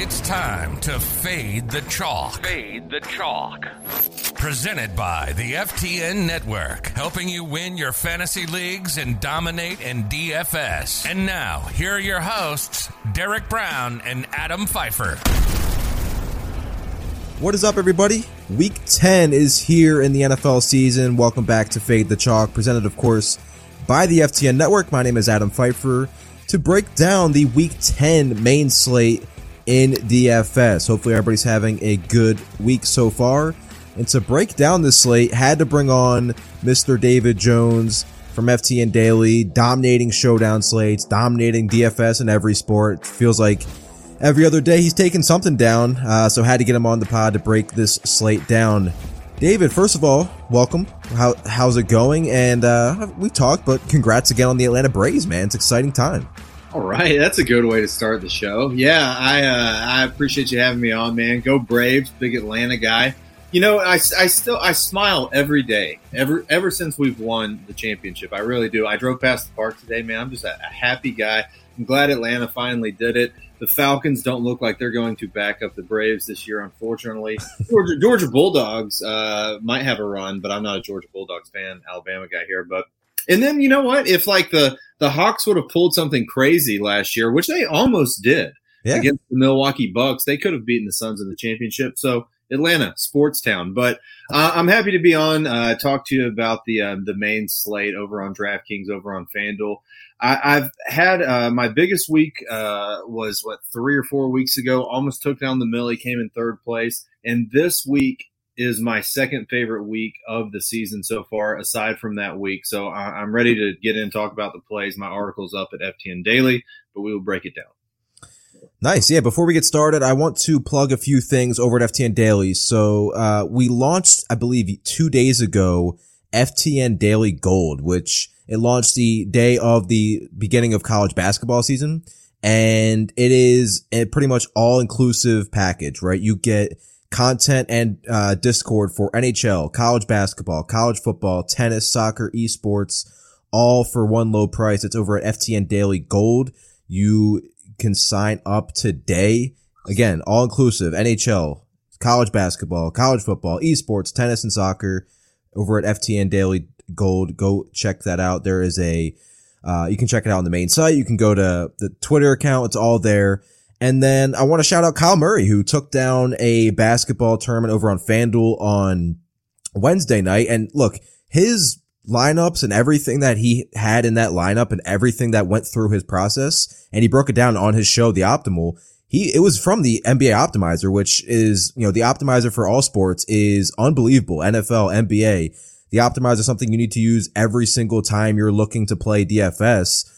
It's time to fade the chalk. Fade the chalk. Presented by the FTN Network, helping you win your fantasy leagues and dominate in DFS. And now, here are your hosts, Derek Brown and Adam Pfeiffer. What is up, everybody? Week 10 is here in the NFL season. Welcome back to Fade the Chalk, presented, of course, by the FTN Network. My name is Adam Pfeiffer. To break down the Week 10 main slate in DFS. Hopefully everybody's having a good week so far. And to break down this slate, had to bring on Mr. David Jones from FTN Daily, dominating showdown slates, dominating DFS in every sport. Feels like every other day he's taking something down, so had to get him on the pod to break this slate down. David, first of all, welcome. How's it going? And we talked, but congrats again on the Atlanta Braves, man. It's an exciting time. All right, that's a good way to start the show. Yeah, I appreciate you having me on, man. Go Braves, big Atlanta guy. You know, I smile every day, ever since we've won the championship. I really do. I drove past the park today, man. I'm just a happy guy. I'm glad Atlanta finally did it. The Falcons don't look like they're going to back up the Braves this year, unfortunately. Georgia Bulldogs might have a run, but I'm not a Georgia Bulldogs fan, Alabama guy here. And then, you know what? If like the Hawks would have pulled something crazy last year, which they almost did against the Milwaukee Bucks, they could have beaten the Suns in the championship. So Atlanta, sports town. But I'm happy to be on, talk to you about the main slate over on DraftKings, over on FanDuel. I've had my biggest week was 3 or 4 weeks ago. Almost took down the Millie, came in third place, and this week is my second favorite week of the season so far, aside from that week. So I'm ready to get in and talk about the plays. My article's up at FTN Daily, but we will break it down. Nice. Yeah, before we get started, I want to plug a few things over at FTN Daily. So we launched, I believe, 2 days ago, FTN Daily Gold, which it launched the day of the beginning of college basketball season. And it is a pretty much all-inclusive package, right? You get content and Discord for NHL, college basketball, college football, tennis, soccer, esports, all for one low price. It's over at FTN Daily Gold. You can sign up today. Again, all inclusive, NHL, college basketball, college football, esports, tennis, and soccer over at FTN Daily Gold. Go check that out. There is you can check it out on the main site. You can go to the Twitter account. It's all there. And then I want to shout out Kyle Murray, who took down a basketball tournament over on FanDuel on Wednesday night. And look, his lineups and everything that he had in that lineup and everything that went through his process, and he broke it down on his show, The Optimal. It was from the NBA Optimizer, which is, the optimizer for all sports is unbelievable. NFL, NBA. The Optimizer is something you need to use every single time you're looking to play DFS,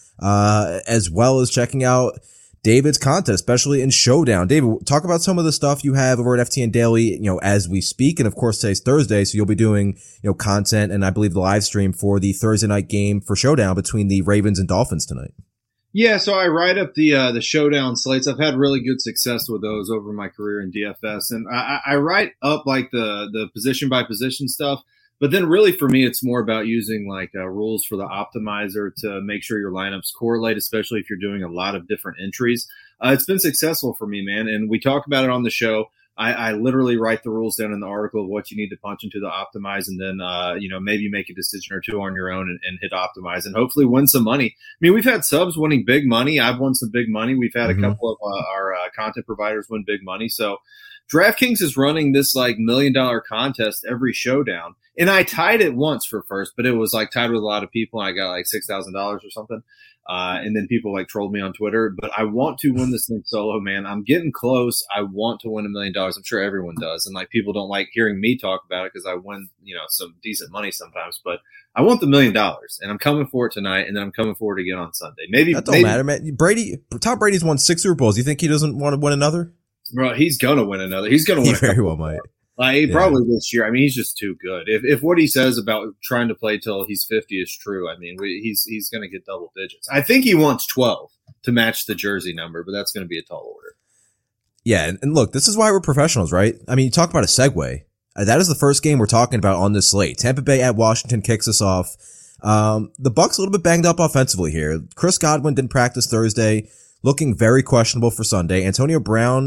as well as checking out David's content, especially in Showdown. David, talk about some of the stuff you have over at FTN Daily, as we speak. And of course, today's Thursday, so you'll be doing, content and I believe the live stream for the Thursday night game for Showdown between the Ravens and Dolphins tonight. Yeah, so I write up the Showdown slates. I've had really good success with those over my career in DFS. And I write up like the position by position stuff. But then really for me, it's more about using like rules for the optimizer to make sure your lineups correlate, especially if you're doing a lot of different entries. It's been successful for me, man. And we talk about it on the show. I literally write the rules down in the article of what you need to punch into the optimize, and then, maybe make a decision or two on your own and hit optimize and hopefully win some money. I mean, we've had subs winning big money. I've won some big money. We've had a couple of our content providers win big money. So DraftKings is running this like $1 million contest every Showdown. And I tied it once for first, but it was like tied with a lot of people, and I got like $6,000 or something. And then people like trolled me on Twitter. But I want to win this thing solo, man. I'm getting close. I want to win $1 million. I'm sure everyone does. And like people don't like hearing me talk about it because I win, some decent money sometimes. But I want the $1 million, and I'm coming for it tonight, and then I'm coming for it again on Sunday. That don't matter, man. Tom Brady's won 6 Super Bowls. You think he doesn't want to win another? Bro, he's gonna win another. He's gonna win. He very well might. Probably this year. I mean, he's just too good. If what he says about trying to play till he's 50 is true, I mean, he's going to get double digits. I think he wants 12 to match the jersey number, but that's going to be a tall order. Yeah, and look, this is why we're professionals, right? I mean, you talk about a segue. That is the first game we're talking about on this slate. Tampa Bay at Washington kicks us off. The Bucs a little bit banged up offensively here. Chris Godwin didn't practice Thursday, looking very questionable for Sunday. Antonio Brown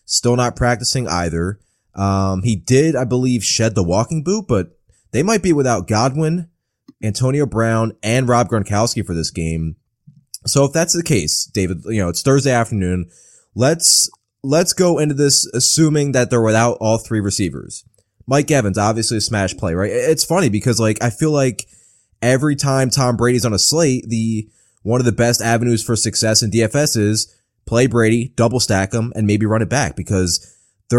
still not practicing either. He did, I believe, shed the walking boot, but they might be without Godwin, Antonio Brown, and Rob Gronkowski for this game. So if that's the case, David, it's Thursday afternoon. Let's go into this assuming that they're without all three receivers. Mike Evans, obviously a smash play, right? It's funny because I feel like every time Tom Brady's on a slate, one of the best avenues for success in DFS is play Brady, double stack him, and maybe run it back because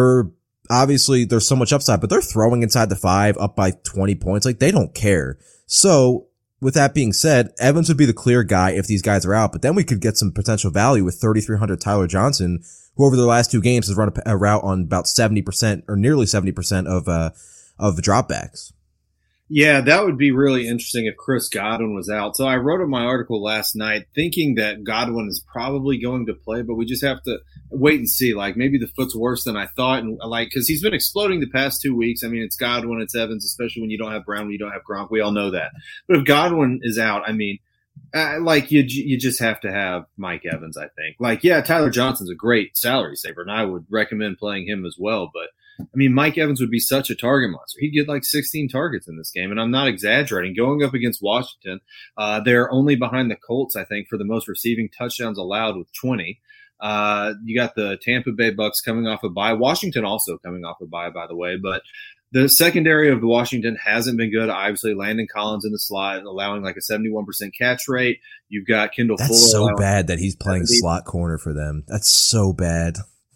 there's so much upside, but they're throwing inside the 5 up by 20 points. They don't care. So with that being said, Evans would be the clear guy if these guys are out, but then we could get some potential value with 3,300 Tyler Johnson, who over the last 2 games has run a route on about 70% or nearly 70% of dropbacks. Yeah, that would be really interesting if Chris Godwin was out. So I wrote in my article last night thinking that Godwin is probably going to play, but we just have to wait and see. Maybe the foot's worse than I thought. And because he's been exploding the past 2 weeks. I mean, it's Godwin, it's Evans, especially when you don't have Brown, when you don't have Gronk. We all know that. But if Godwin is out, I mean, you just have to have Mike Evans, I think. Tyler Johnson's a great salary saver, and I would recommend playing him as well. But I mean, Mike Evans would be such a target monster. He'd get 16 targets in this game, and I'm not exaggerating. Going up against Washington, they're only behind the Colts, I think, for the most receiving touchdowns allowed with 20. You got the Tampa Bay Bucks coming off a bye. Washington also coming off a bye, by the way. But the secondary of Washington hasn't been good. Obviously, Landon Collins in the slot, allowing a 71% catch rate. You've got Kendall Fuller. That's so bad that he's playing slot corner for them. That's so bad.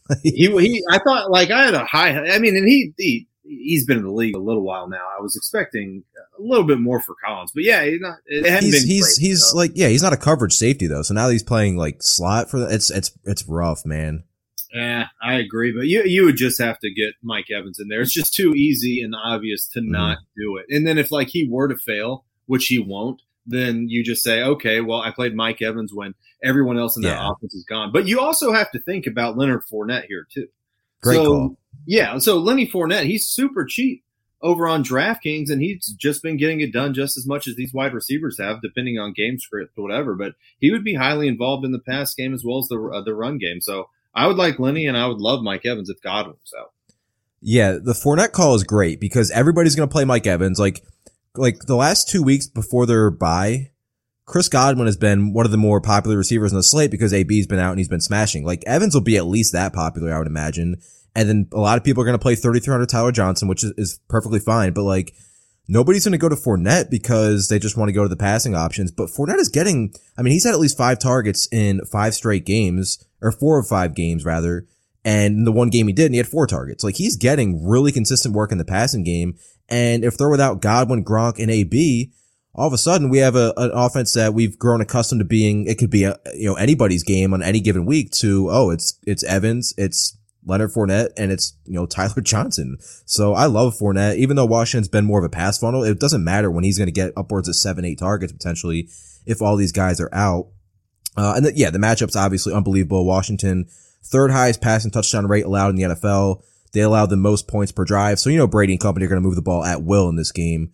I thought I had a high. I mean, and he's been in the league a little while now. I was expecting a little bit more for Collins, but yeah, he's not a coverage safety though. So now he's playing slot for it's rough, man. Yeah, I agree, but you would just have to get Mike Evans in there. It's just too easy and obvious to not do it. And then if he were to fail, which he won't, then you just say, okay, well, I played Mike Evans when everyone else in that offense is gone. But you also have to think about Leonard Fournette here too. Great call. Yeah, so Lenny Fournette, he's super cheap over on DraftKings, and he's just been getting it done just as much as these wide receivers have, depending on game script or whatever. But he would be highly involved in the pass game as well as the run game. So I would like Lenny, and I would love Mike Evans if Godwin was out. Yeah, the Fournette call is great because everybody's going to play Mike Evans. The last 2 weeks before their bye, Chris Godwin has been one of the more popular receivers on the slate because AB's been out and he's been smashing. Evans will be at least that popular, I would imagine. And then a lot of people are going to play 3,300 Tyler Johnson, which is perfectly fine. But nobody's going to go to Fournette because they just want to go to the passing options. But Fournette is he's had at least 5 targets in 5 straight games, or 4 of 5 games rather. And in the one game he did, and he had 4 targets. He's getting really consistent work in the passing game. And if they're without Godwin, Gronk, and AB, all of a sudden we have an offense that we've grown accustomed to being. It could be anybody's game on any given week. It's Evans, it's Leonard Fournette, and it's Tyler Johnson. So I love Fournette, even though Washington's been more of a pass funnel. It doesn't matter when he's going to get upwards of 7-8 targets potentially if all these guys are out. The matchup's obviously unbelievable. Washington, 3rd highest passing touchdown rate allowed in the NFL. They allowed the most points per drive. So, Brady and company are going to move the ball at will in this game.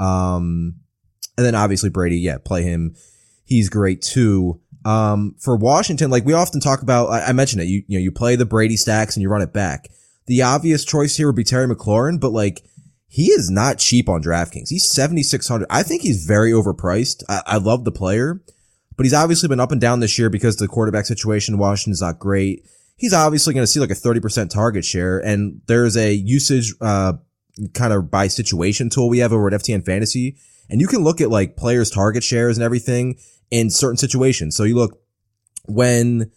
And then obviously Brady, play him. He's great too. For Washington, we often talk about, I mentioned it, you play the Brady stacks and you run it back. The obvious choice here would be Terry McLaurin, but he is not cheap on DraftKings. He's 7,600. I think he's very overpriced. I love the player, but he's obviously been up and down this year because the quarterback situation in Washington is not great. He's obviously going to see a 30% target share, and there's a usage, kind of by situation tool we have over at FTN Fantasy. And you can look at players' target shares and everything in certain situations. So you look when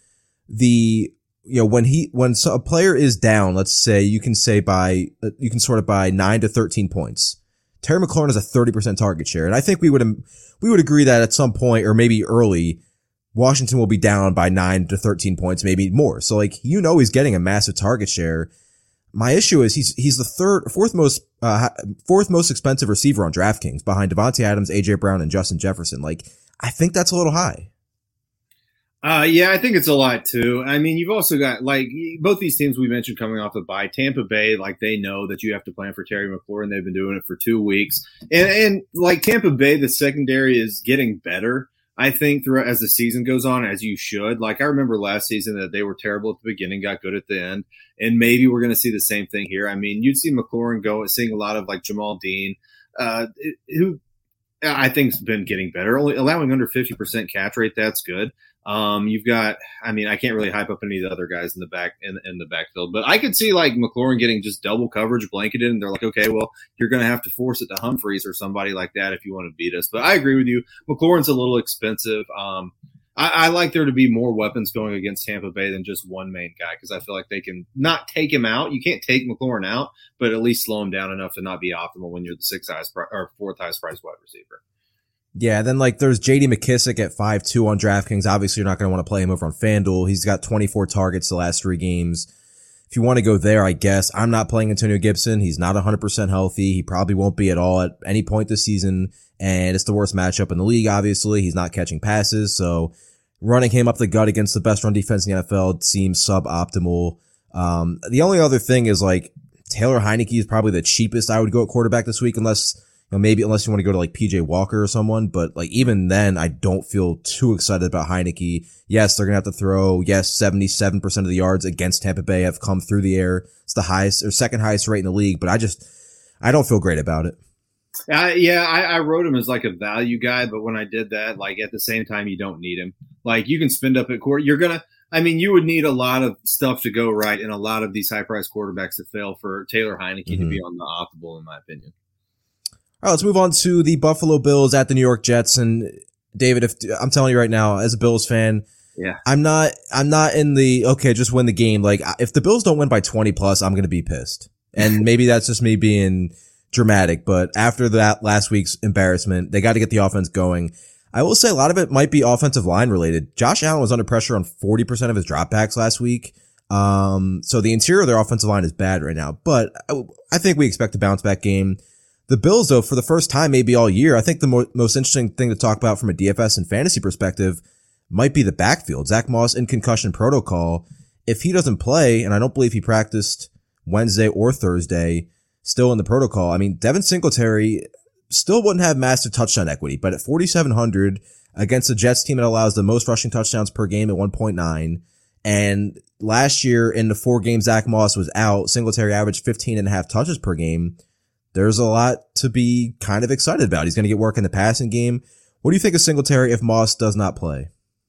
a player is down, let's say you can sort it by 9 to 13 points. Terry McLaurin has a 30% target share. And I think we would agree that at some point or maybe early, Washington will be down by 9 to 13 points, maybe more. So he's getting a massive target share. My issue is he's the fourth most expensive receiver on DraftKings behind Devontae Adams, AJ Brown, and Justin Jefferson. I think that's a little high. I think it's a lot too. I mean, you've also got both these teams we mentioned coming off the bye. Tampa Bay, they know that you have to plan for Terry McLaurin. They've been doing it for 2 weeks, and Tampa Bay, the secondary is getting better. I think throughout as the season goes on, as you should, like I remember last season that they were terrible at the beginning, got good at the end, and maybe we're going to see the same thing here. I mean, you'd see McLaurin seeing a lot of like Jamal Dean, who I think's been getting better, only allowing under 50% catch rate. That's good. You've got, I mean, I can't really hype up any of the other guys in the back in the backfield, but I could see like McLaurin getting just double coverage blanketed, and they're like, okay, well, you're going to have to force it to Humphreys or somebody like that if you want to beat us. But I agree with you. McLaurin's a little expensive. I like there to be more weapons going against Tampa Bay than just one main guy, because I feel like they can not take him out. You can't take McLaurin out, but at least slow him down enough to not be optimal when you're the fourth highest priced wide receiver. Yeah, then like there's J.D. McKissick at 5'2" on DraftKings. Obviously, you're not going to want to play him over on FanDuel. He's got 24 targets the last 3 games. If you want to go there, I guess. I'm not playing Antonio Gibson. He's not 100% healthy. He probably won't be at all at any point this season, and it's the worst matchup in the league, obviously. He's not catching passes, so running him up the gut against the best run defense in the NFL seems suboptimal. The only other thing is like Taylor Heinicke is probably the cheapest I would go at quarterback this week, unless you want to go to like PJ Walker or someone. But like even then, I don't feel too excited about Heinicke. Yes, they're going to have to throw. Yes, 77% of the yards against Tampa Bay have come through the air. It's the highest or second highest rate in the league, but I don't feel great about it. I wrote him as like a value guy, but when I did that, like at the same time, you don't need him. Like you can spend up at court. You would need a lot of stuff to go right and a lot of these high priced quarterbacks to fail for Taylor Heinicke to be on the optimal, in my opinion. All right, let's move on to the Buffalo Bills at the New York Jets. And David, if I'm telling you right now, as a Bills fan, yeah, I'm not in the, okay, just win the game. Like if the Bills don't win by 20 plus, I'm going to be pissed. And maybe that's just me being dramatic, but after that last week's embarrassment, they got to get the offense going. I will say a lot of it might be offensive line related. Josh Allen was under pressure on 40% of his dropbacks last week. So the interior of their offensive line is bad right now, but I think we expect a bounce back game. The Bills, though, for the first time maybe all year, I think the most interesting thing to talk about from a DFS and fantasy perspective might be the backfield. Zach Moss in concussion protocol. If he doesn't play, and I don't believe he practiced Wednesday or Thursday, still in the protocol, I mean, Devin Singletary still wouldn't have massive touchdown equity, but at 4,700 against the Jets team that allows the most rushing touchdowns per game at 1.9. And last year in the 4 games Zach Moss was out, Singletary averaged 15.5 touches per game. There's a lot to be kind of excited about. He's going to get work in the passing game. What do you think of Singletary if Moss does not play?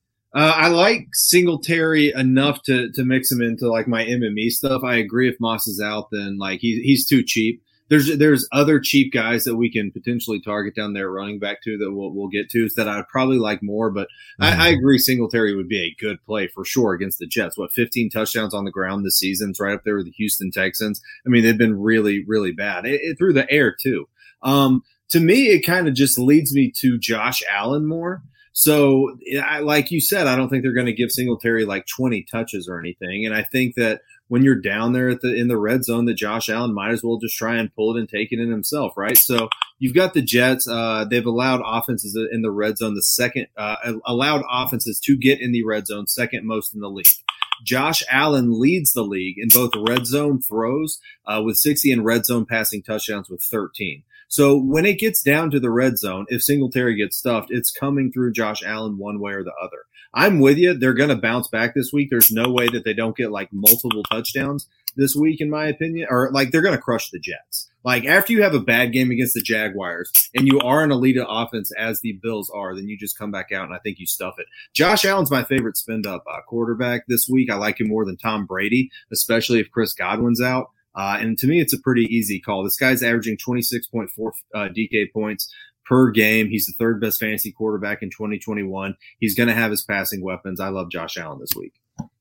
I like Singletary enough to mix him into like my MME stuff. I agree if Moss is out, then like he's too cheap. There's other cheap guys that we can potentially target down there running back to that we'll get to that I'd probably like more, but I agree Singletary would be a good play for sure against the Jets. 15 touchdowns on the ground this season. It's right up there with the Houston Texans. I mean, they've been really, really bad through the air too. To me, it kind of just leads me to Josh Allen more. So like you said, I don't think they're going to give Singletary like 20 touches or anything. And I think that when you're down there in the red zone, that Josh Allen might as well just try and pull it and take it in himself, right? So you've got the Jets. They've allowed offenses in the red zone, allowed offenses to get in the red zone second most in the league. Josh Allen leads the league in both red zone throws with 60 and red zone passing touchdowns with 13. So when it gets down to the red zone, if Singletary gets stuffed, it's coming through Josh Allen one way or the other. I'm with you. They're going to bounce back this week. There's no way that they don't get like multiple touchdowns this week, in my opinion, or like they're going to crush the Jets. Like after you have a bad game against the Jaguars and you are an elite offense as the Bills are, then you just come back out and I think you stuff it. Josh Allen's my favorite spend up quarterback this week. I like him more than Tom Brady, especially if Chris Godwin's out. And to me, it's a pretty easy call. This guy's averaging 26.4 DK points per game. He's the third best fantasy quarterback in 2021. He's going to have his passing weapons. I love Josh Allen this week.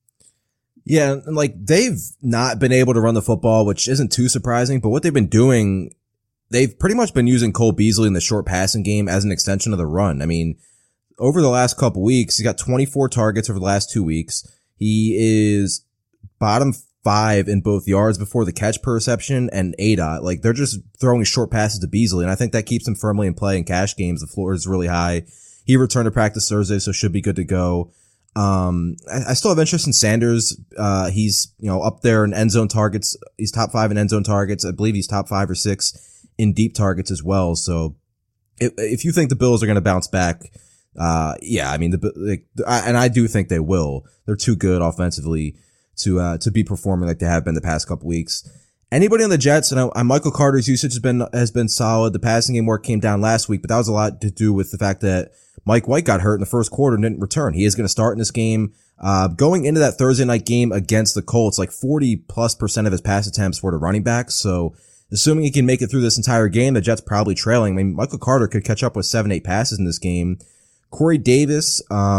Yeah, and like they've not been able to run the football, which isn't too surprising, but what they've been doing, they've pretty much been using Cole Beasley in the short passing game as an extension of the run. I mean, over the last couple weeks, he's got 24 targets over the last 2 weeks. He is bottom 5 in both yards before the catch per reception and ADOT. Like they're just throwing short passes to Beasley, and I think that keeps him firmly in play in cash games. The floor is really high. He returned to practice Thursday, so should be good to go. I still have interest in Sanders. He's, up there in end zone targets. He's top 5 in end zone targets. I believe he's top 5 or 6 in deep targets as well. So if you think the Bills are going to bounce back, Yeah, I mean, and I do think they will. They're too good offensively to be performing like they have been the past couple weeks. Anybody on the Jets, and Michael Carter's usage has been solid. The passing game work came down last week, but that was a lot to do with the fact that Mike White got hurt in the first quarter and didn't return. He is going to start in this game. Going into that Thursday night game against the Colts, like 40+% of his pass attempts were to running backs. So assuming he can make it through this entire game, the Jets probably trailing. I mean, Michael Carter could catch up with 7-8 passes in this game. Corey Davis,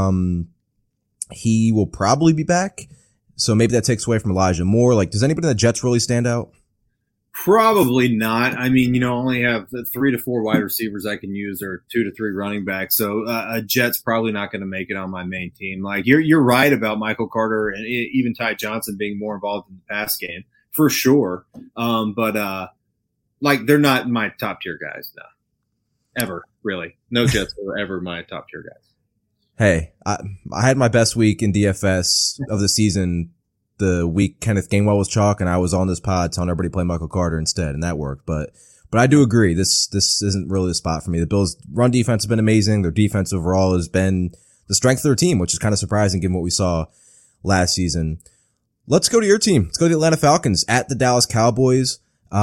he will probably be back. So maybe that takes away from Elijah Moore. Like, does anybody in the Jets really stand out? Probably not. I mean, only have 3 to 4 wide receivers I can use, or 2 to 3 running backs. So a Jet's probably not going to make it on my main team. Like, you're right about Michael Carter and even Ty Johnson being more involved in the pass game for sure. But they're not my top tier guys, no, ever really. No Jets were ever my top tier guys. Hey, I had my best week in DFS of the season the week Kenneth Gainwell was chalk, and I was on this pod telling everybody to play Michael Carter instead, and that worked. But I do agree, this isn't really the spot for me. The Bills' run defense has been amazing. Their defense overall has been the strength of their team, which is kind of surprising given what we saw last season. Let's go to your team. Let's go to the Atlanta Falcons at the Dallas Cowboys.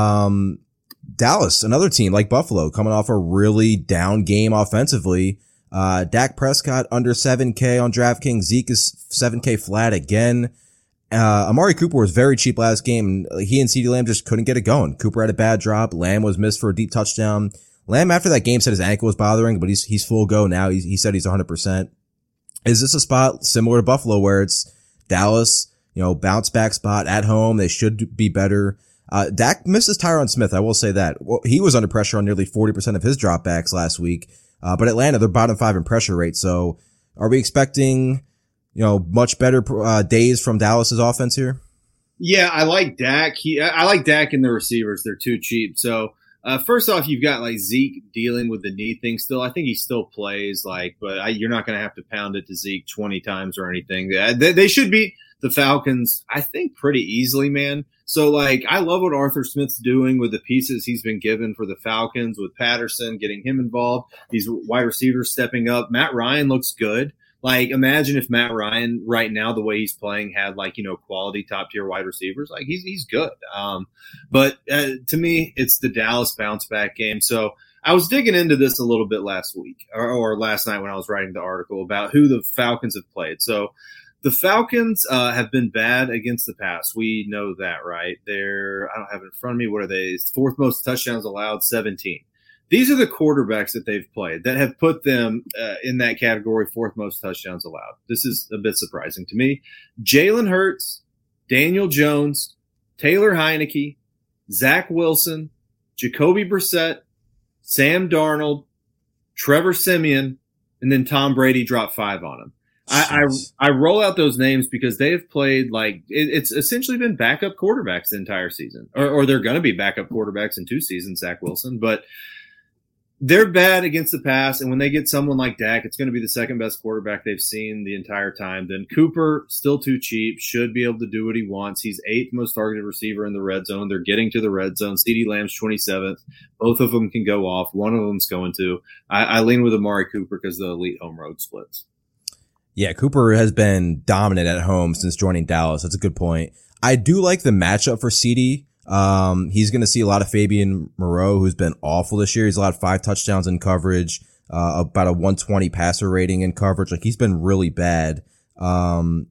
Dallas, another team like Buffalo, coming off a really down game offensively. Dak Prescott under 7K on DraftKings. Zeke is 7K flat again. Amari Cooper was very cheap last game. He and CeeDee Lamb just couldn't get it going. Cooper had a bad drop. Lamb was missed for a deep touchdown. Lamb after that game said his ankle was bothering, but he's full go now. He said he's 100%. Is this a spot similar to Buffalo where it's Dallas, bounce back spot at home? They should be better. Dak misses Tyron Smith. I will say that. Well, he was under pressure on nearly 40% of his dropbacks last week. But Atlanta, they're bottom 5 in pressure rate. So are we expecting, much better days from Dallas's offense here? Yeah, I like Dak. I like Dak and the receivers. They're too cheap. So first off, you've got like Zeke dealing with the knee thing still. I think he still plays, but you're not going to have to pound it to Zeke 20 times or anything. They should beat the Falcons, I think, pretty easily, man. So, I love what Arthur Smith's doing with the pieces he's been given for the Falcons, with Patterson, getting him involved, these wide receivers stepping up. Matt Ryan looks good. Imagine if Matt Ryan right now, the way he's playing, had quality top tier wide receivers. He's good. But to me, it's the Dallas bounce back game. So I was digging into this a little bit last week or last night when I was writing the article about who the Falcons have played. So the Falcons have been bad against the pass. We know that, right? I don't have it in front of me. What are they? Fourth most touchdowns allowed, 17. These are the quarterbacks that they've played that have put them in that category, fourth most touchdowns allowed. This is a bit surprising to me. Jalen Hurts, Daniel Jones, Taylor Heineke, Zach Wilson, Jacoby Brissett, Sam Darnold, Trevor Siemian, and then Tom Brady dropped 5 on him. I roll out those names because they have played it's essentially been backup quarterbacks the entire season, or they're going to be backup quarterbacks in 2 seasons, Zach Wilson, but they're bad against the pass. And when they get someone like Dak, it's going to be the second best quarterback they've seen the entire time. Then Cooper, still too cheap, should be able to do what he wants. He's 8th most targeted receiver in the red zone. They're getting to the red zone. CeeDee Lamb's 27th. Both of them can go off. One of them's going to. I lean with Amari Cooper because of the elite home road splits. Yeah, Cooper has been dominant at home since joining Dallas. That's a good point. I do like the matchup for CeeDee. He's going to see a lot of Fabian Moreau, who's been awful this year. He's allowed 5 touchdowns in coverage, about a 120 passer rating in coverage. He's been really bad. But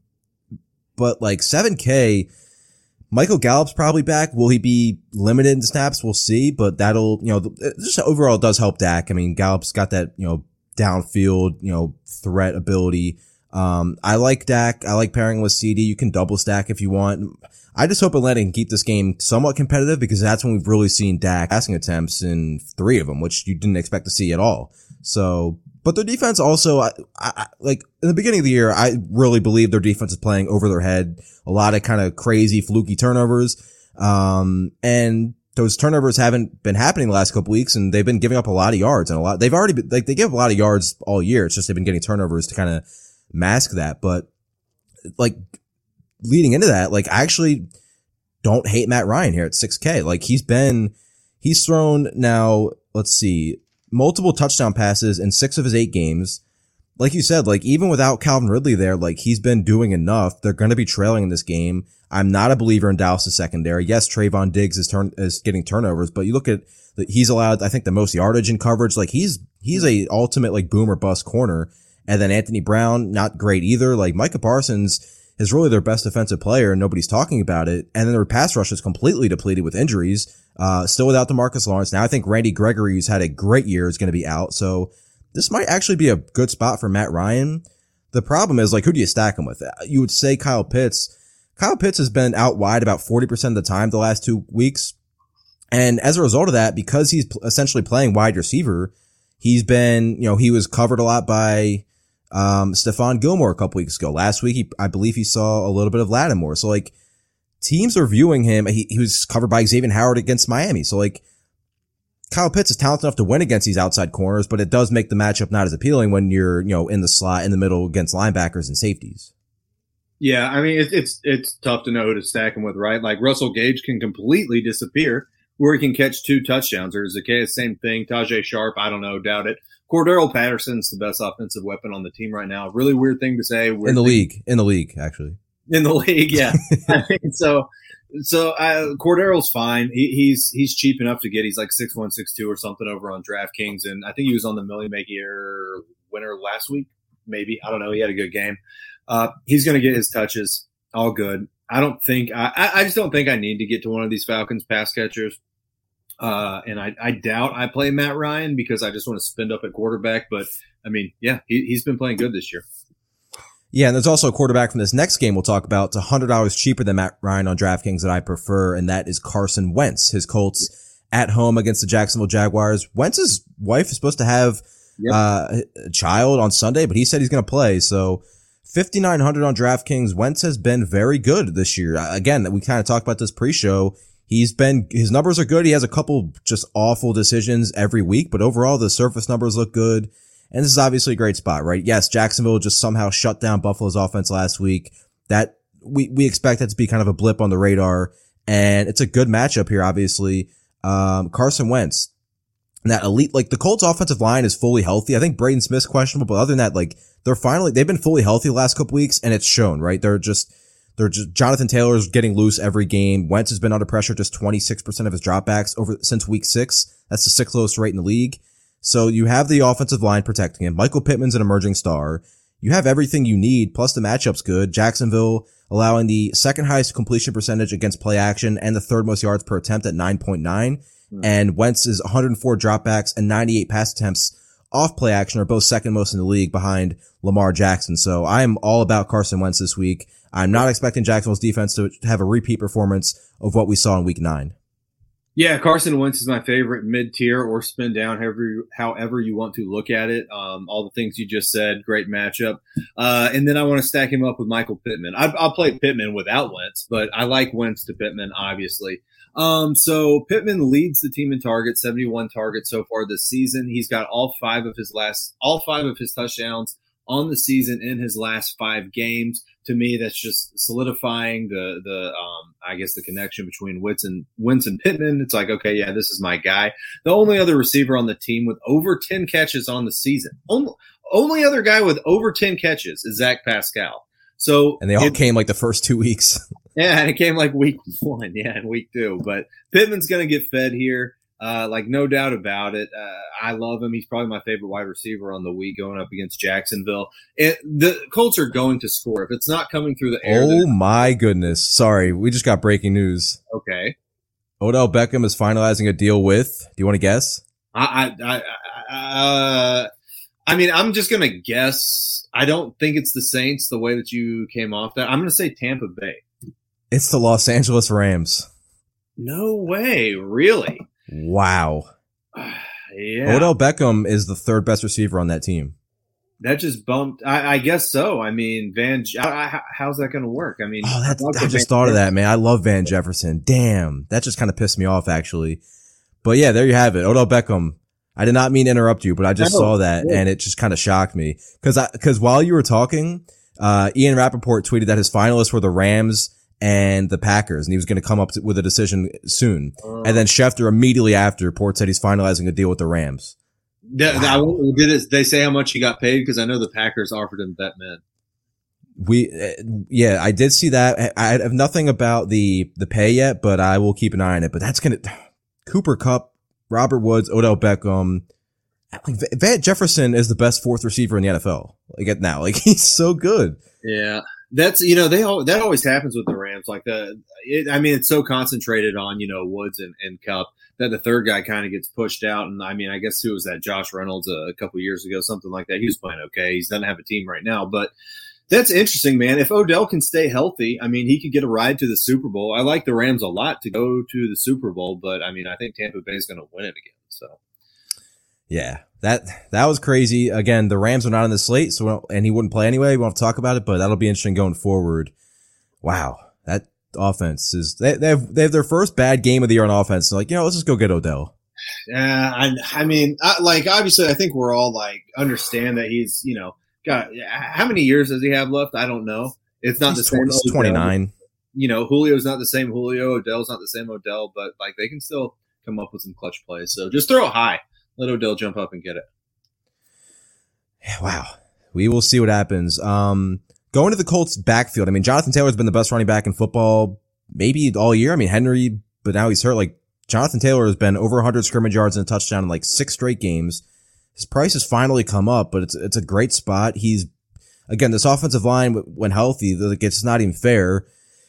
7K, Michael Gallup's probably back. Will he be limited in snaps? We'll see, but that'll, just overall does help Dak. I mean, Gallup's got that, downfield, threat ability. I like Dak. I like pairing with CeeDee. You can double stack if you want. I just hope Atlanta can keep this game somewhat competitive because that's when we've really seen Dak passing attempts in 3 of them, which you didn't expect to see at all. So, but their defense also, I in the beginning of the year, I really believe their defense is playing over their head. A lot of kind of crazy, fluky turnovers. And those turnovers haven't been happening the last couple weeks, and they've been giving up a lot of yards and they've already been, they give a lot of yards all year. It's just they've been getting turnovers to kind of mask that. But leading into that, I actually don't hate Matt Ryan here at 6K. He's thrown now, let's see, multiple touchdown passes in 6 of his 8 games. like you said, like even without Calvin Ridley there, like he's been doing enough. They're going to be trailing in this game. I'm not a believer in Dallas' secondary. Yes, Trayvon Diggs is getting turnovers, but you look at he's allowed, I think, the most yardage in coverage. Like he's a ultimate like boom or bust corner. And then Anthony Brown, not great either. Like Micah Parsons is really their best defensive player and nobody's talking about it. And then their pass rush is completely depleted with injuries. Still without DeMarcus Lawrence. Now I think Randy Gregory, who's had a great year, is going to be out. So this might actually be a good spot for Matt Ryan. The problem is, like, who do you stack him with? You would say Kyle Pitts. Kyle Pitts has been out wide about 40% of the time the last 2 weeks. And as a result of that, because he's essentially playing wide receiver, he's been, he was covered a lot by Stephon Gilmore a couple weeks ago. Last week, I believe he saw a little bit of Lattimore. So, like, teams are viewing him. He was covered by Xavier Howard against Miami. So, like, Kyle Pitts is talented enough to win against these outside corners, but it does make the matchup not as appealing when you're, in the slot in the middle against linebackers and safeties. Yeah, I mean, it's tough to know who to stack him with, right? Like Russell Gage can completely disappear where he can catch 2 touchdowns. Or Zacchaeus, same thing. Tajay Sharp, I don't know, doubt it. Cordero Patterson's the best offensive weapon on the team right now. Really weird thing to say. In the league, actually. In the league, yeah. I mean, so Cordero's fine. He's cheap enough to get. He's like 6'1", 6'2", or something over on DraftKings, and I think he was on the Million Make Year winner last week. Maybe, I don't know. He had a good game. He's going to get his touches. All good. I just don't think I need to get to one of these Falcons pass catchers. And I doubt I play Matt Ryan because I just want to spend up at quarterback. But I mean, yeah, he's been playing good this year. Yeah, and there's also a quarterback from this next game we'll talk about. It's $100 cheaper than Matt Ryan on DraftKings that I prefer, and that is Carson Wentz. His Colts at home against the Jacksonville Jaguars. Wentz's wife is supposed to have a child on Sunday, but he said he's going to play. So $5,900 on DraftKings. Wentz has been very good this year. Again, we kind of talked about this pre-show. His numbers are good. He has a couple just awful decisions every week, but overall the surface numbers look good. And this is obviously a great spot, right? Yes, Jacksonville just somehow shut down Buffalo's offense last week. That we expect that to be kind of a blip on the radar, and it's a good matchup here, obviously. Carson Wentz, and that elite, like the Colts offensive line is fully healthy. I think Braden Smith's questionable, but other than that, like they've been fully healthy the last couple weeks, and it's shown, right? They're just Jonathan Taylor's getting loose every game. Wentz has been under pressure just 26% of his dropbacks since week 6. That's the 6th lowest rate in the league. So you have the offensive line protecting him. Michael Pittman's an emerging star. You have everything you need, plus the matchup's good. Jacksonville allowing the 2nd highest completion percentage against play action and the 3rd most yards per attempt at 9.9. And Wentz's 104 dropbacks and 98 pass attempts off play action are both 2nd most in the league behind Lamar Jackson. So I am all about Carson Wentz this week. I'm not expecting Jacksonville's defense to have a repeat performance of what we saw in week 9. Yeah, Carson Wentz is my favorite mid-tier or spin down, however you want to look at it. All the things you just said, great matchup. And then I want to stack him up with Michael Pittman. I'll play Pittman without Wentz, but I like Wentz to Pittman, obviously. So Pittman leads the team in targets, 71 targets so far this season. He's got all five of his touchdowns on the season in his last 5 games. To me, that's just solidifying the connection between Wentz and Pittman. It's like, okay, yeah, this is my guy. The only other receiver on the team with over 10 catches on the season, only other guy with over 10 catches is Zach Pascal. And they all came like the first 2 weeks. Yeah, and it came like week 1, and week 2. But Pittman's going to get fed here. No doubt about it. I love him. He's probably my favorite wide receiver on the week going up against Jacksonville. The Colts are going to score. If it's not coming through the air. Oh my goodness. Sorry. We just got breaking news. Okay. Odell Beckham is finalizing a deal with, do you want to guess? I'm just going to guess. I don't think it's the Saints the way that you came off that. I'm going to say Tampa Bay. It's the Los Angeles Rams. No way. Really? Wow. Yeah. Odell Beckham is the 3rd best receiver on that team. That just bumped. I guess so. I mean, how's that going to work? I mean, I just thought of that, man. I love Van Jefferson. Damn. That just kind of pissed me off, actually. But yeah, there you have it. Odell Beckham. I did not mean to interrupt you, but I just saw that and it just kind of shocked me. Cause while you were talking, Ian Rappaport tweeted that his finalists were the Rams and the Packers, and he was going to come up with a decision soon. And then Schefter immediately after Port said he's finalizing a deal with the Rams. Did they say how much he got paid? Because I know the Packers offered him vet min. Yeah, I did see that. I have nothing about the pay yet, but I will keep an eye on it. But that's Cooper Kupp, Robert Woods, Odell Beckham. Van Jefferson is the best fourth receiver in the NFL. He's so good. Yeah. That's, that always happens with the Rams. It's so concentrated on, Woods and Kupp that the third guy kind of gets pushed out. And I guess who was that? Josh Reynolds a couple years ago, something like that. He was playing okay. He doesn't have a team right now, but that's interesting, man. If Odell can stay healthy, he could get a ride to the Super Bowl. I like the Rams a lot to go to the Super Bowl, but I think Tampa Bay is going to win it again. So. Yeah, that was crazy. Again, the Rams are not on the slate, and he wouldn't play anyway. We won't talk about it, but that'll be interesting going forward. Wow, that offense they have their first bad game of the year on offense. So let's just go get Odell. Yeah, obviously, I think we're all understand that he's got how many years does he have left? I don't know. It's not the same. He's 29. Julio's not the same Julio. Odell's not the same Odell, but they can still come up with some clutch plays. So just throw it high. Let Odell jump up and get it. Wow. We will see what happens. Going to the Colts backfield. Jonathan Taylor's been the best running back in football maybe all year. Henry, but now he's hurt. Jonathan Taylor has been over 100 scrimmage yards and a touchdown in 6 straight games. His price has finally come up, but it's a great spot. He's, again, this offensive line when healthy, it's not even fair.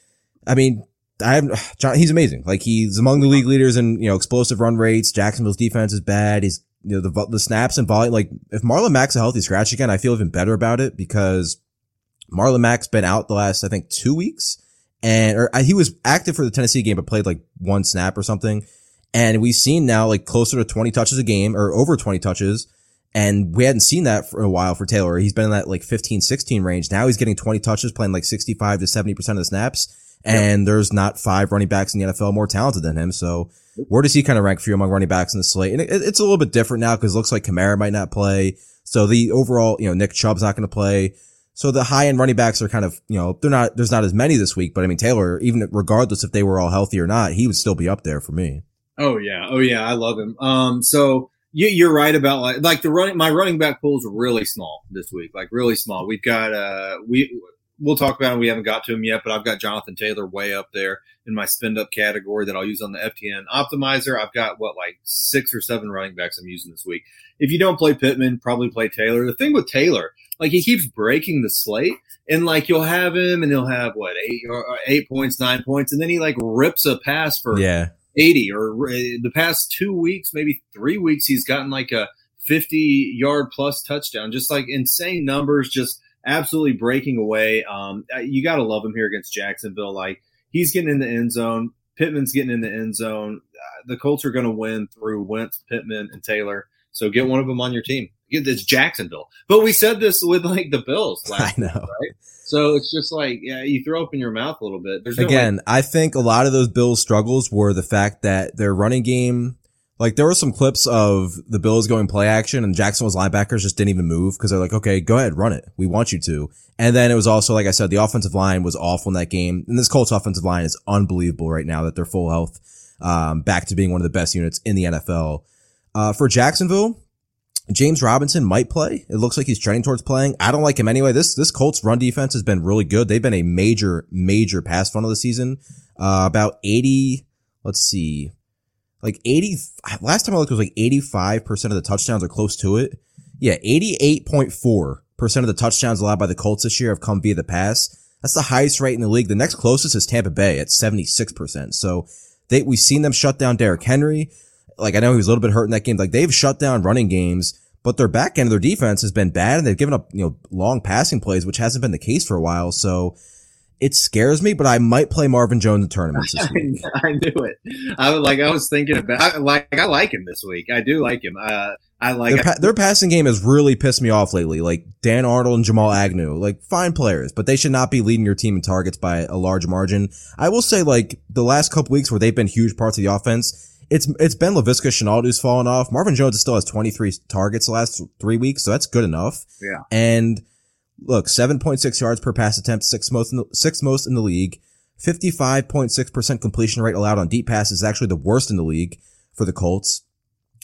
He's amazing. He's among the league leaders in, explosive run rates. Jacksonville's defense is bad. He's, the snaps and volume. If Marlon Mack's a healthy scratch again, I feel even better about it because Marlon Mack's been out the last, 2 weeks. He was active for the Tennessee game, but played 1 snap or something. And we've seen now closer to 20 touches a game or over 20 touches. And we hadn't seen that for a while for Taylor. He's been in that 15, 16 range. Now he's getting 20 touches, playing 65 to 70% of the snaps. And there's not 5 running backs in the NFL more talented than him. So where does he kind of rank for you among running backs in the slate? And it's a little bit different now because it looks like Kamara might not play. So the overall, Nick Chubb's not going to play. So the high end running backs are kind of, there's not as many this week. But Taylor, even regardless if they were all healthy or not, he would still be up there for me. Oh yeah. I love him. So you're right about my running back pool is really small this week, really small. We've got, we'll talk about him. We haven't got to him yet, but I've got Jonathan Taylor way up there in my spend up category that I'll use on the FTN optimizer. I've got 6 or 7 running backs I'm using this week. If you don't play Pittman, probably play Taylor. The thing with Taylor, he keeps breaking the slate and you'll have him and he'll have 8 points, 9 points. And then he rips a pass for 80 or the past 2 weeks, maybe 3 weeks, he's gotten a 50-yard plus touchdown, just insane numbers, just absolutely breaking away. You got to love him here against Jacksonville. He's getting in the end zone. Pittman's getting in the end zone. The Colts are going to win through Wentz, Pittman, and Taylor. So get one of them on your team. It's Jacksonville. But we said this with the Bills last week, right? So it's just you throw up in your mouth a little bit. I think a lot of those Bills struggles were the fact that their running game, there were some clips of the Bills going play action and Jacksonville's linebackers just didn't even move because they're okay, go ahead, run it. We want you to. And then it was also, like I said, the offensive line was awful in that game. And this Colts offensive line is unbelievable right now that they're full health, back to being one of the best units in the NFL. For Jacksonville, James Robinson might play. It looks like he's trending towards playing. I don't like him anyway. This Colts run defense has been really good. They've been a major, major pass funnel this season. About 80, let's see. 80, last time I looked, it was 85% of the touchdowns are close to it. Yeah, 88.4% of the touchdowns allowed by the Colts this year have come via the pass. That's the highest rate in the league. The next closest is Tampa Bay at 76%. So we've seen them shut down Derrick Henry. I know he was a little bit hurt in that game. They've shut down running games, but their back end of their defense has been bad and they've given up, long passing plays, which hasn't been the case for a while. So it scares me, but I might play Marvin Jones in tournaments this week. I knew it. I was thinking about. I like him this week. I do like him. Their passing game has really pissed me off lately. Dan Arnold and Jamal Agnew, fine players, but they should not be leading your team in targets by a large margin. I will say, the last couple weeks where they've been huge parts of the offense, it's been Laviska Shenault who's fallen off. Marvin Jones still has 23 targets the last 3 weeks, so that's good enough. Yeah, and. Look, 7.6 yards per pass attempt, sixth most in the league. 55.6% completion rate allowed on deep passes is actually the worst in the league for the Colts.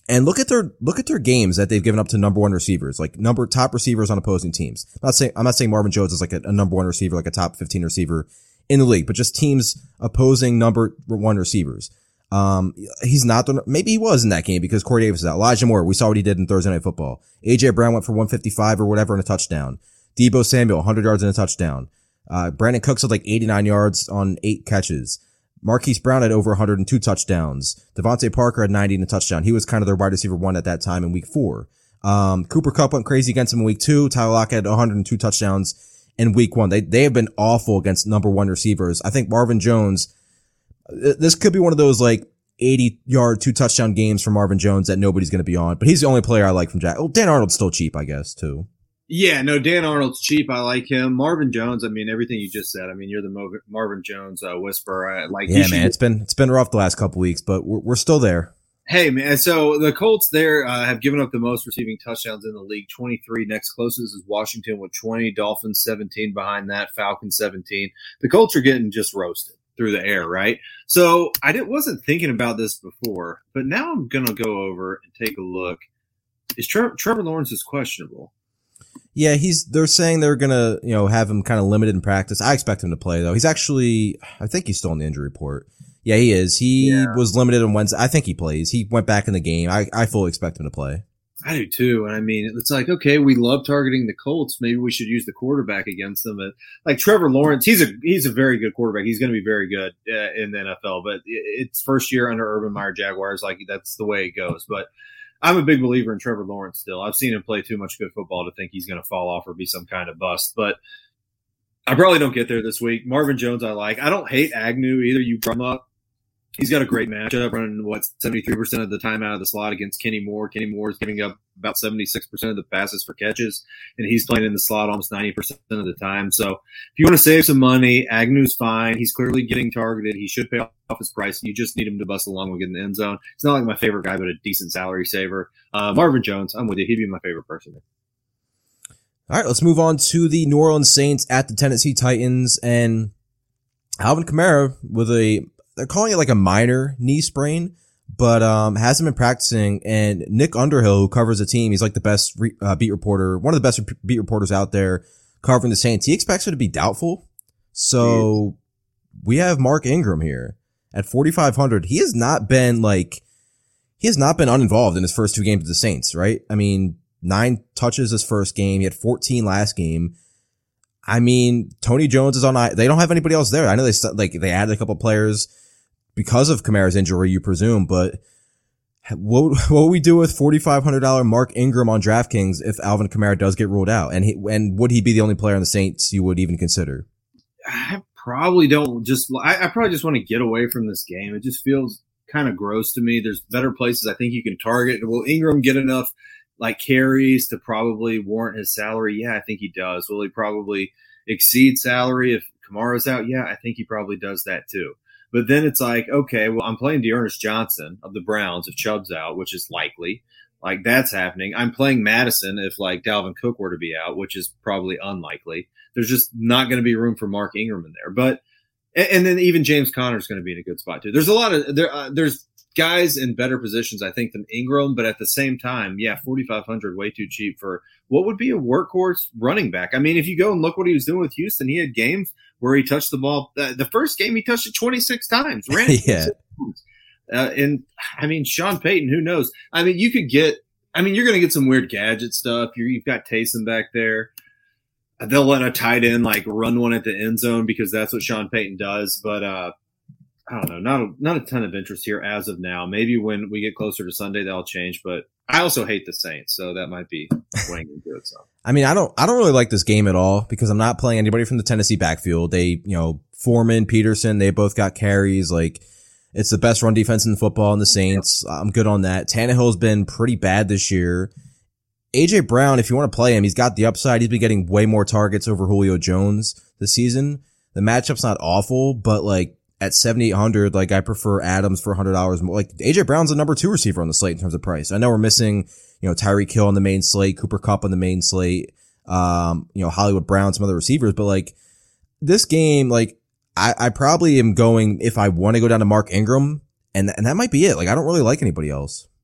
And look at their games that they've given up to number one receivers, like top receivers on opposing teams. I'm not saying Marvin Jones is like a number one receiver, like a top 15 receiver in the league, but just teams opposing number one receivers. He's not maybe he was in that game because Corey Davis is out. Elijah Moore, we saw what he did in Thursday Night Football. AJ Brown went for 155 or whatever and a touchdown. Debo Samuel, 100 yards and a touchdown. Brandon Cooks had like 89 yards on 8 catches. Marquise Brown had over 102 touchdowns. Devontae Parker had 90 and a touchdown. He was kind of their wide receiver 1 at that time in week 4. Cooper Kupp went crazy against him in week 2. Tyler Lockett had 102 touchdowns in week 1. They have been awful against number 1 receivers. I think Marvin Jones, this could be one of those like 80-yard, 2-touchdown games for Marvin Jones that nobody's going to be on, but he's the only player I like from Jack. Oh, Dan Arnold's still cheap, I guess, too. Yeah, no, Dan Arnold's cheap. I like him. Marvin Jones, I mean, everything you just said. I mean, you're the Marvin Jones whisperer. I like. Yeah, man, it's been rough the last couple weeks, but we're still there. Hey, man, so the Colts there have given up the most receiving touchdowns in the league, 23. Next closest is Washington with 20, Dolphins 17 behind that, Falcons 17. The Colts are getting just roasted through the air, right? So I wasn't thinking about this before, but now I'm going to go over and take a look. Is Trevor Lawrence is questionable? Yeah, they're saying they're gonna, have him kind of limited in practice. I expect him to play though. I think he's still on the injury report. Yeah, he is. He was limited on Wednesday. I think he plays. He went back in the game. I fully expect him to play. I do too. And I mean, it's like, okay, we love targeting the Colts. Maybe we should use the quarterback against them. But like Trevor Lawrence, he's a very good quarterback. He's going to be very good in the NFL, but it's first year under Urban Meyer Jaguars. Like that's the way it goes. But I'm a big believer in Trevor Lawrence still. I've seen him play too much good football to think he's going to fall off or be some kind of bust. But I probably don't get there this week. Marvin Jones I like. I don't hate Agnew either. You brought him up. He's got a great matchup, running 73% of the time out of the slot against Kenny Moore. Kenny Moore is giving up about 76% of the passes for catches, and he's playing in the slot almost 90% of the time. So if you want to save some money, Agnew's fine. He's clearly getting targeted. He should pay off his price. You just need him to bust along with getting in the end zone. It's not like my favorite guy, but a decent salary saver. Marvin Jones, I'm with you. He'd be my favorite person. All right, let's move on to the New Orleans Saints at the Tennessee Titans, and Alvin Kamara with they're calling it like a minor knee sprain, but hasn't been practicing. And Nick Underhill, who covers the team, he's like the best beat reporter, one of the best beat reporters out there covering the Saints. He expects it to be doubtful. So we have Mark Ingram here at 4,500. He has not been uninvolved in his first 2 games of the Saints, right? I mean, 9 touches his first game. He had 14 last game. I mean, Tony Jones is on. They don't have anybody else there. I know they added a couple players because of Kamara's injury, you presume, but what would we do with $4,500 Mark Ingram on DraftKings if Alvin Kamara does get ruled out? And would he be the only player on the Saints you would even consider? I probably don't I probably just want to get away from this game. It just feels kind of gross to me. There's better places I think you can target. Will Ingram get enough like carries to probably warrant his salary? Yeah, I think he does. Will he probably exceed salary if Kamara's out? Yeah, I think he probably does that too. But then it's like, okay, well, I'm playing Dearness Johnson of the Browns if Chubb's out, which is likely. Like, that's happening. I'm playing Madison if, like, Dalvin Cook were to be out, which is probably unlikely. There's just not going to be room for Mark Ingram in there. But and then even James Conner's going to be in a good spot, too. There's a lot of there's guys in better positions, I think, than Ingram. But at the same time, yeah, 4,500, way too cheap for what would be a workhorse running back. I mean, if you go and look what he was doing with Houston, he had games where he touched the ball. The first game, he touched it 26 times. Ran it 26 times. And, I mean, Sean Payton, who knows? I mean, you're going to get some weird gadget stuff. You've got Taysom back there. They'll let a tight end, like, run one at the end zone because that's what Sean Payton does. But, I don't know, not a ton of interest here as of now. Maybe when we get closer to Sunday, that'll change. But I also hate the Saints, so that might be weighing into it. So. I mean, I don't really like this game at all because I'm not playing anybody from the Tennessee backfield. They, Foreman, Peterson, they both got carries. Like, it's the best run defense in football in the Saints. Yep. I'm good on that. Tannehill's been pretty bad this year. AJ Brown, if you want to play him, he's got the upside. He's been getting way more targets over Julio Jones this season. The matchup's not awful, but like at 7,800, like I prefer Adams for $100 more. Like AJ Brown's the number 2 receiver on the slate in terms of price. I know we're missing, Tyreek Hill on the main slate, Cooper Kupp on the main slate, Hollywood Brown, some other receivers, but like this game, like I probably am going if I want to go down to Mark Ingram, and that might be it. Like I don't really like anybody else.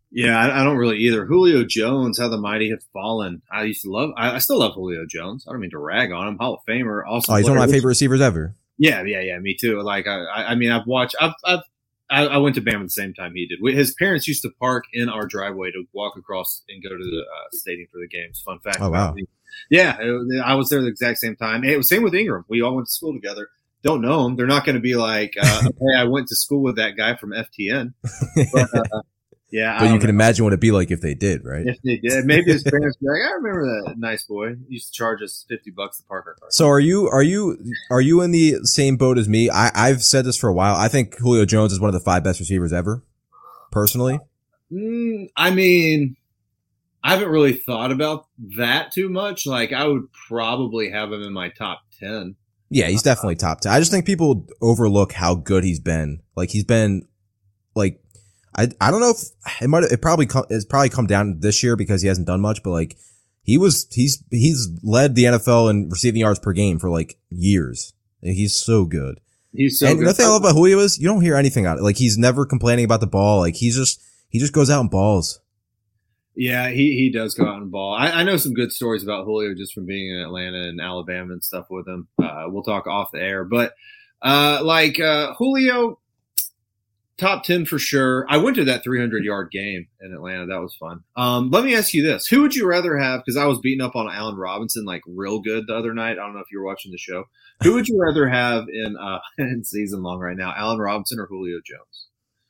Yeah, I don't really either. Julio Jones, how the mighty have fallen. I still love Julio Jones. I don't mean to rag on him. Hall of Famer, awesome. Oh, he's one of my favorite receivers ever. Yeah, me too. Like, I mean, I went to Bama at the same time he did. His parents used to park in our driveway to walk across and go to the stadium for the games. Fun fact. Oh, wow. Yeah, I was there the exact same time. And it was same with Ingram. We all went to school together. Don't know him. They're not going to be like, hey, I went to school with that guy from FTN. But, yeah, but you can imagine what it'd be like if they did, right? If they did, maybe his parents would be like, I remember that nice boy. He used to charge us $50 to park our car. So are you in the same boat as me? I've said this for a while. I think Julio Jones is one of the 5 best receivers ever, personally. I mean, I haven't really thought about that too much. Like, I would probably have him in my top 10. Yeah, he's definitely top 10. I just think people overlook how good he's been. Like, he's been like, I don't know if it's probably come down this year because he hasn't done much, but like he's led the NFL in receiving yards per game for like years. He's so good. He's so and good. The thing I love about Julio is you don't hear anything on it. Like he's never complaining about the ball. Like he just goes out and balls. Yeah, he does go out and ball. I know some good stories about Julio just from being in Atlanta and Alabama and stuff with him. We'll talk off the air, but Julio. Top 10 for sure. I went to that 300-yard game in Atlanta. That was fun. Let me ask you this. Who would you rather have, because I was beating up on Allen Robinson like real good the other night. I don't know if you were watching the show. Who would you rather have in season long right now, Allen Robinson or Julio Jones?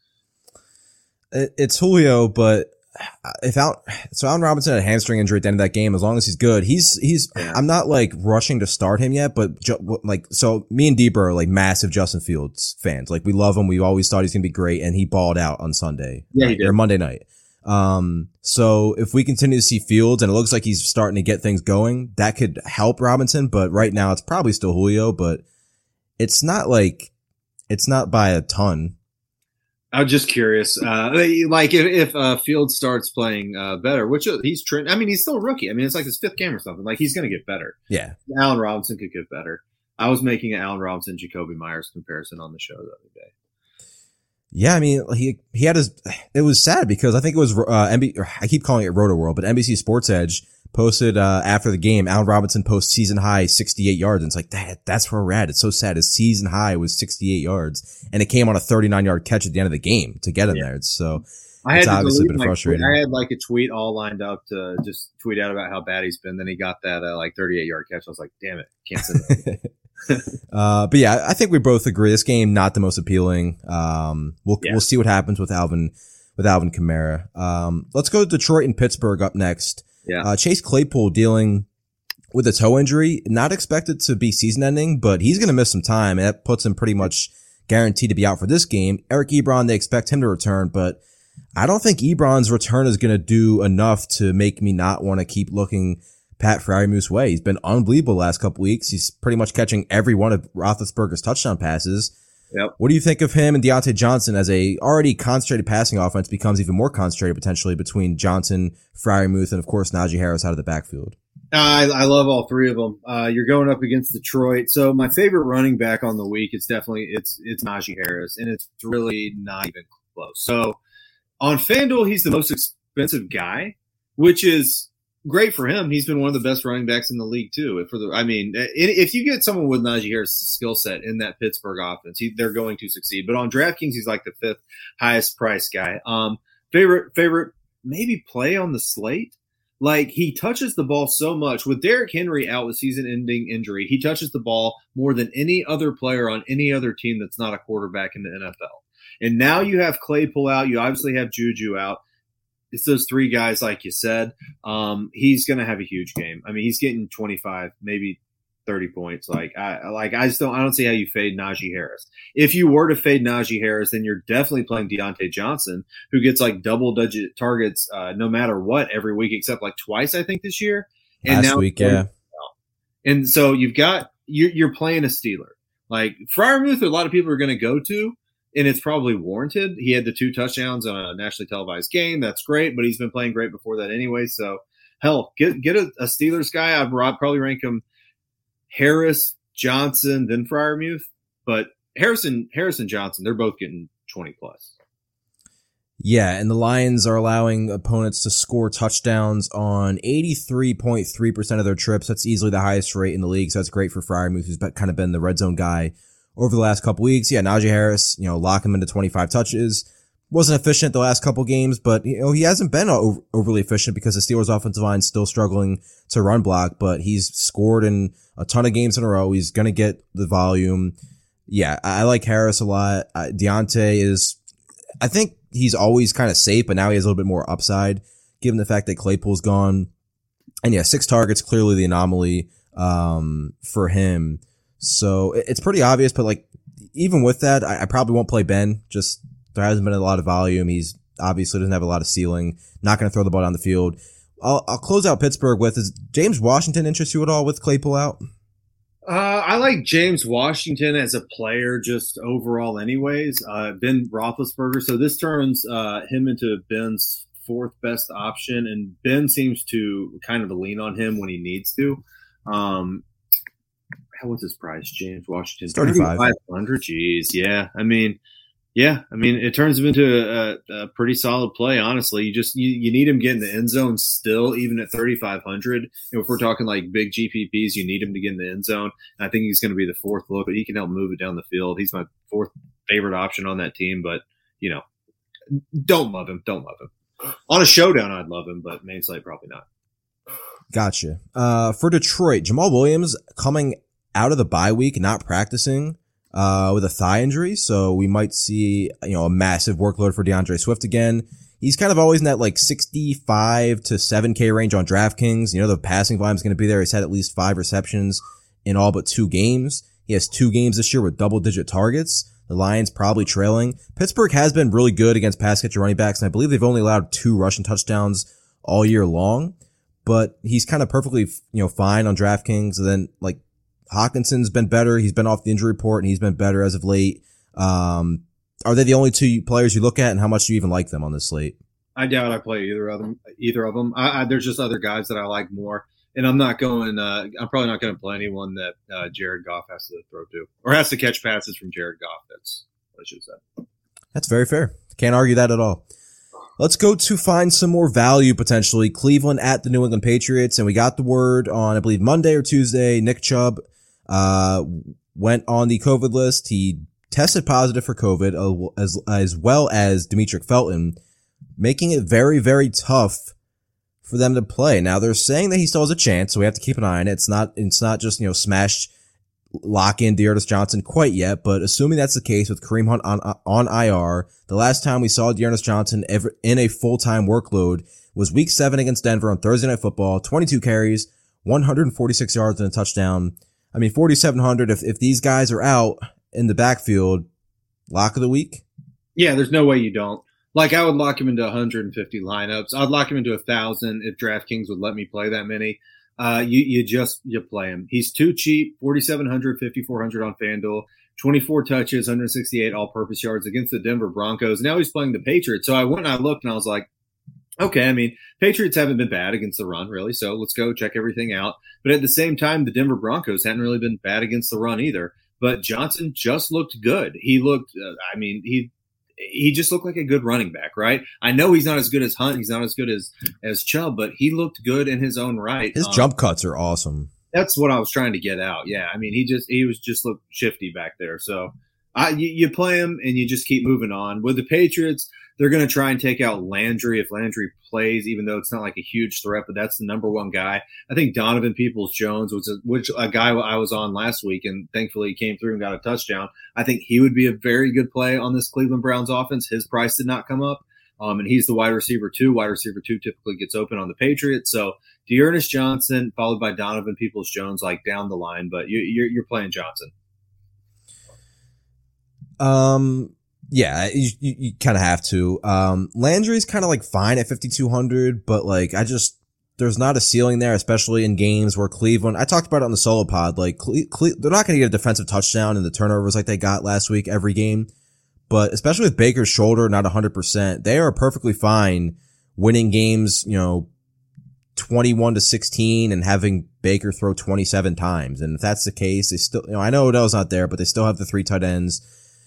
It's Julio, but Allen Robinson had a hamstring injury at the end of that game. As long as he's good, yeah. I'm not like rushing to start him yet, but so me and Debra are like massive Justin Fields fans. Like we love him. We always thought he's going to be great, and he balled out on Sunday. Yeah, he did. Or Monday night. So if we continue to see Fields and it looks like he's starting to get things going, that could help Robinson. But right now it's probably still Julio, but it's not by a ton. I'm just curious, like if Fields starts playing better, which he's I mean, he's still a rookie. I mean, it's like his 5th game or something. Like he's going to get better. Yeah, Allen Robinson could get better. I was making an Allen Robinson Jacoby Myers comparison on the show the other day. Yeah, I mean, he had it was sad because I think it was I keep calling it Roto World, but NBC Sports Edge posted after the game, Allen Robinson posts season high 68 yards. And it's like, that's where we're at. It's so sad. His season high was 68 yards and it came on a 39-yard catch at the end of the game to get him there. So it's obviously been frustrating. I had like a tweet all lined up to just tweet out about how bad he's been. Then he got that like 38-yard catch. I was like, damn it. Can't send it. But yeah, I think we both agree this game, not the most appealing. We'll see what happens with Alvin Kamara. Let's go to Detroit and Pittsburgh up next. Yeah. Chase Claypool dealing with a toe injury, not expected to be season ending, but he's going to miss some time. And that puts him pretty much guaranteed to be out for this game. Eric Ebron, they expect him to return, but I don't think Ebron's return is going to do enough to make me not want to keep looking Pat Freiermuth's way. He's been unbelievable the last couple weeks. He's pretty much catching every one of Roethlisberger's touchdown passes. Yep. What do you think of him and Deontay Johnson as a already concentrated passing offense becomes even more concentrated potentially between Johnson, Freiermuth, and of course Najee Harris out of the backfield? I love all three of them. You're going up against Detroit. So my favorite running back on the week is definitely it's Najee Harris, and it's really not even close. So on FanDuel, he's the most expensive guy, which is great for him. He's been one of the best running backs in the league too. If you get someone with Najee Harris' skill set in that Pittsburgh offense, they're going to succeed. But on DraftKings, he's like the 5th highest price guy. Favorite maybe play on the slate. Like he touches the ball so much with Derrick Henry out with season-ending injury. He touches the ball more than any other player on any other team that's not a quarterback in the NFL. And now you have Claypool out. You obviously have Juju out. It's those three guys, like you said. He's going to have a huge game. I mean, he's getting 25, maybe 30 points. I don't see how you fade Najee Harris. If you were to fade Najee Harris, then you're definitely playing Deontay Johnson, who gets like double-digit targets no matter what every week, except like twice, I think, this year. And last week, yeah. And so you're playing a Steeler. Like Freiermuth, a lot of people are going to go to. And it's probably warranted. He had the 2 touchdowns on a nationally televised game. That's great, but he's been playing great before that anyway. So, hell, get a Steelers guy. I'd probably rank him Harris, Johnson, then Freiermuth. But Harris and Johnson, they're both getting 20 plus. Yeah, and the Lions are allowing opponents to score touchdowns on 83.3% of their trips. That's easily the highest rate in the league, so that's great for Freiermuth, who's kind of been the red zone guy over the last couple weeks. Yeah, Najee Harris, lock him into 25 touches. Wasn't efficient the last couple games, but, he hasn't been overly efficient because the Steelers' offensive line's still struggling to run block, but he's scored in a ton of games in a row. He's going to get the volume. Yeah, I like Harris a lot. Deontay is, I think, he's always kind of safe, but now he has a little bit more upside given the fact that Claypool's gone. And yeah, 6 targets, clearly the anomaly, for him. So it's pretty obvious, but like, even with that, I probably won't play Ben. Just, there hasn't been a lot of volume. He's obviously doesn't have a lot of ceiling. Not going to throw the ball down the field. I'll close out Pittsburgh with, does James Washington interest you at all with Claypool out? I like James Washington as a player, just overall anyways. Ben Roethlisberger. So this turns him into Ben's 4th best option, and Ben seems to kind of lean on him when he needs to. What's his price? James Washington, 3,500. Jeez, yeah. I mean, it turns him into a pretty solid play. Honestly, you need him getting the end zone still, even at 3,500. If we're talking like big GPPs, you need him to get in the end zone. And I think he's going to be the 4th look, but he can help move it down the field. He's my 4th favorite option on that team, but don't love him. On a showdown, I'd love him, but main slate probably not. Gotcha. For Detroit, Jamal Williams coming out of the bye week, not practicing. With a thigh injury, so we might see, a massive workload for DeAndre Swift again. He's kind of always in that like 65 to 7K range on DraftKings. The passing volume is going to be there. He's had at least 5 receptions in all but 2 games. He has 2 games this year with double-digit targets. The Lions probably trailing. Pittsburgh has been really good against pass catcher running backs, and I believe they've only allowed 2 rushing touchdowns all year long. But he's kind of perfectly, fine on DraftKings. And then like, Hawkinson's been better. He's been off the injury report, and he's been better as of late. Are they the only 2 players you look at, and how much do you even like them on this slate? I doubt I play either of them. There's just other guys that I like more, and I'm probably not going to play anyone that Jared Goff has to throw to or has to catch passes from Jared Goff. That's what I should have said. That's very fair. Can't argue that at all. Let's go to find some more value potentially. Cleveland at the New England Patriots, and we got the word on, I believe, Monday or Tuesday. Nick Chubb went on the COVID list. He tested positive for COVID, as well as Demetric Felton, making it very, very tough for them to play. Now they're saying that he still has a chance, so we have to keep an eye on it. It's not just, smash, lock in D'Ernest Johnson quite yet, but assuming that's the case with Kareem Hunt on IR, the last time we saw D'Ernest Johnson ever in a full-time workload was week 7 against Denver on Thursday Night Football, 22 carries, 146 yards and a touchdown. 4,700. If these guys are out in the backfield, lock of the week? Yeah, there's no way you don't. Like, I would lock him into 150 lineups. I'd lock him into 1,000 if DraftKings would let me play that many. You play him. He's too cheap. 4,700, 5,400 on FanDuel, 24 touches, 168 all-purpose yards against the Denver Broncos. Now he's playing the Patriots. So I went and I looked and I was like, okay, Patriots haven't been bad against the run, really, so let's go check everything out. But at the same time, the Denver Broncos hadn't really been bad against the run either. But Johnson just looked good. He looked, he just looked like a good running back, right? I know he's not as good as Hunt. He's not as good as Chubb, but he looked good in his own right. His jump cuts are awesome. That's what I was trying to get out. Yeah, he was just looked shifty back there. So you play him and you just keep moving on. With the Patriots, they're going to try and take out Landry if Landry plays, even though it's not like a huge threat, but that's the number 1 guy. I think Donovan Peoples-Jones, which a guy I was on last week, and thankfully he came through and got a touchdown. I think he would be a very good play on this Cleveland Browns offense. His price did not come up, and he's the wide receiver 2. Wide receiver 2 typically gets open on the Patriots. So D'Ernest Johnson followed by Donovan Peoples-Jones, like down the line, but you're playing Johnson. Yeah, you kind of have to. Landry's kind of like fine at 5,200, but like there's not a ceiling there, especially in games where Cleveland, I talked about it on the solo pod, like they're not going to get a defensive touchdown in the turnovers like they got last week every game, but especially with Baker's shoulder not 100%, they are perfectly fine winning games, 21-16 and having Baker throw 27 times. And if that's the case, they still, I know Odell's not there, but they still have the 3 tight ends.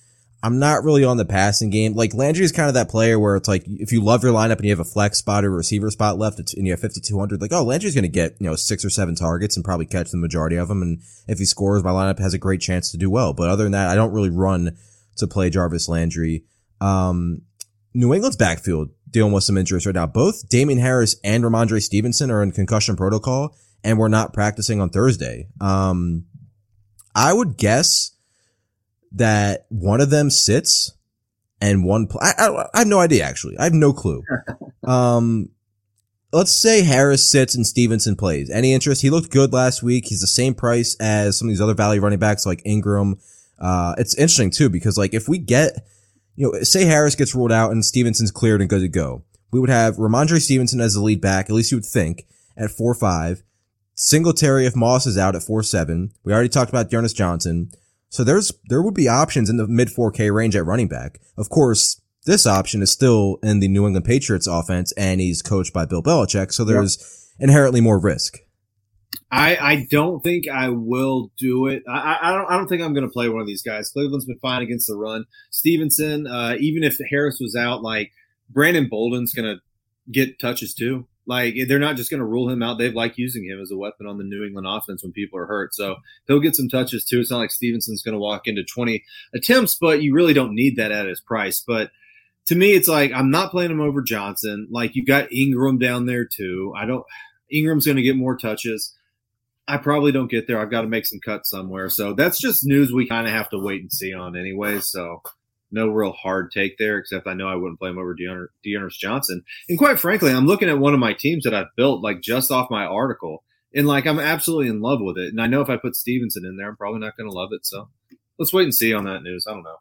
I'm not really on the passing game. Like Landry is kind of that player where it's like, if you love your lineup and you have a flex spot or a receiver spot left and you have 5,200, like, oh, Landry's going to get, 6 or 7 targets and probably catch the majority of them. And if he scores, my lineup has a great chance to do well. But other than that, I don't really run to play Jarvis Landry. New England's backfield dealing with some injuries right now. Both Damian Harris and Ramondre Stevenson are in concussion protocol and we're not practicing on Thursday. I would guess that one of them sits and I have no idea, actually. I have no clue. Let's say Harris sits and Stevenson plays. Any interest? He looked good last week. He's the same price as some of these other value running backs like Ingram. It's interesting too, because like if we get, say Harris gets ruled out and Stevenson's cleared and good to go, we would have Ramondre Stevenson as the lead back, at least you would think, at 4.5. Singletary if Moss is out at 4.7. We already talked about Dearness Johnson. So there would be options in the mid 4K range at running back. Of course, this option is still in the New England Patriots offense and he's coached by Bill Belichick. So there's inherently more risk. I don't think I will do it. I don't think I'm going to play one of these guys. Cleveland's been fine against the run. Stevenson, even if Harris was out, like Brandon Bolden's going to get touches too. Like, they're not just going to rule him out. They've liked using him as a weapon on the New England offense when people are hurt. So he'll get some touches, too. It's not like Stevenson's going to walk into 20 attempts, but you really don't need that at his price. But to me, it's like I'm not playing him over Johnson. Like, you got Ingram down there, too. Ingram's going to get more touches. I probably don't get there. I've got to make some cuts somewhere. So that's just news we kind of have to wait and see on anyway. So no real hard take there, except I know I wouldn't play him over Dearness Johnson. And quite frankly, I'm looking at one of my teams that I've built, like, just off my article. And, like, I'm absolutely in love with it. And I know if I put Stevenson in there, I'm probably not going to love it. So let's wait and see on that news. I don't know.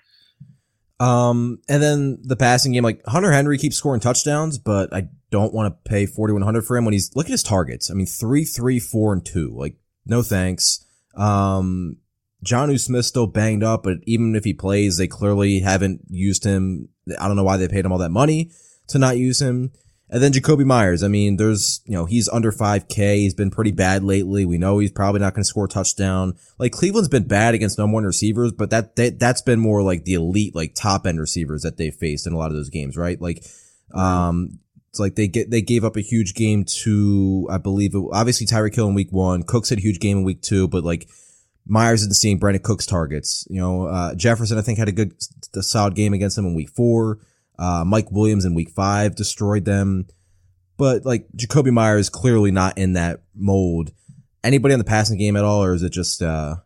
And then the passing game, like Hunter Henry keeps scoring touchdowns, but I don't want to pay 4,100 for him when look at his targets. I mean, 3, 3, 4, and 2. Like, no thanks. Jonnu Smith's still banged up, but even if he plays, they clearly haven't used him. I don't know why they paid him all that money to not use him. And then Jacoby Myers. I mean, he's under 5K. He's been pretty bad lately. We know he's probably not going to score a touchdown. Like, Cleveland's been bad against number 1 receivers, but that's been more like the elite, like top end receivers that they've faced in a lot of those games, right? Like, it's like they gave up a huge game to, I believe, obviously Tyreek Hill in week 1. Cooks had a huge game in week 2, but like, Myers isn't seeing Brandon Cooks targets. Jefferson, I think, had a solid game against them in week 4. Mike Williams in week 5 destroyed them. But like Jacoby Myers clearly not in that mold. Anybody on the passing game at all, or is it just,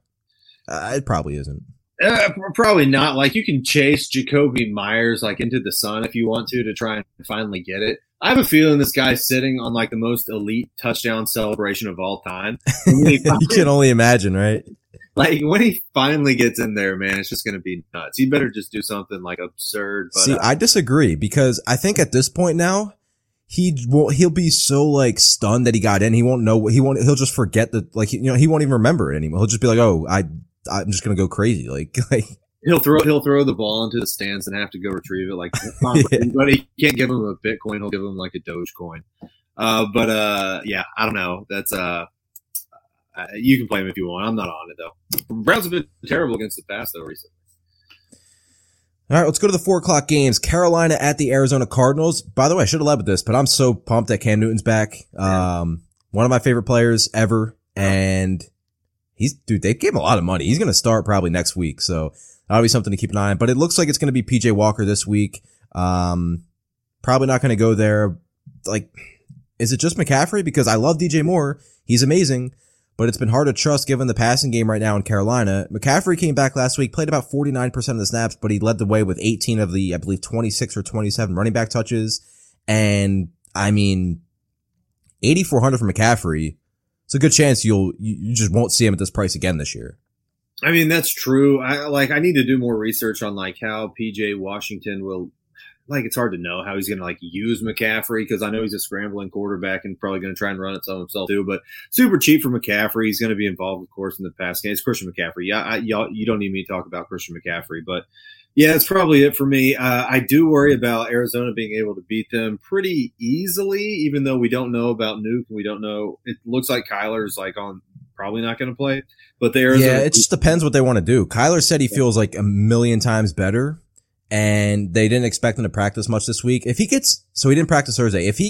it probably isn't. Probably not. Like, you can chase Jacoby Myers like into the sun if you want to try and finally get it. I have a feeling this guy's sitting on like the most elite touchdown celebration of all time. You can only imagine, right? Like, when he finally gets in there, man, it's just going to be nuts. He better just do something like absurd. But, see, I disagree, because I think at this point now, he'll be so like stunned that he got in. He'll just forget that, like, he won't even remember it anymore. He'll just be like, oh, I'm just going to go crazy. Like he'll throw the ball into the stands and have to go retrieve it. Like, but he can't give him a Bitcoin. He'll give him like a Dogecoin. Yeah, I don't know. That's, you can play him if you want. I'm not on it, though. Browns have been terrible against the pass, though, recently. All right, let's go to the 4 o'clock games. Carolina at the Arizona Cardinals. By the way, I should have led with this, but I'm so pumped that Cam Newton's back. One of my favorite players ever. And they gave him a lot of money. He's going to start probably next week. So that'll be something to keep an eye on. But it looks like it's going to be PJ Walker this week. Probably not going to go there. Like, is it just McCaffrey? Because I love DJ Moore. He's amazing. But it's been hard to trust given the passing game right now in Carolina. McCaffrey came back last week, played about 49% of the snaps, but he led the way with 18 of the, I believe, 26 or 27 running back touches. And, I mean, 8,400 for McCaffrey. It's a good chance you just won't see him at this price again this year. I mean, that's true. I need to do more research on like how PJ Washington will, like, it's hard to know how he's going to like use McCaffrey, because I know he's a scrambling quarterback and probably going to try and run it some himself too, but super cheap for McCaffrey. He's going to be involved, of course, in the pass game. It's Christian McCaffrey. Yeah. You don't need me to talk about Christian McCaffrey, but yeah, that's probably it for me. I do worry about Arizona being able to beat them pretty easily, even though we don't know about Nuke and we don't know. It looks like Kyler's like on probably not going to play. But the Arizona, it just depends what they want to do. Kyler said he feels like a million times better, and they didn't expect him to practice much this week. He didn't practice Thursday. If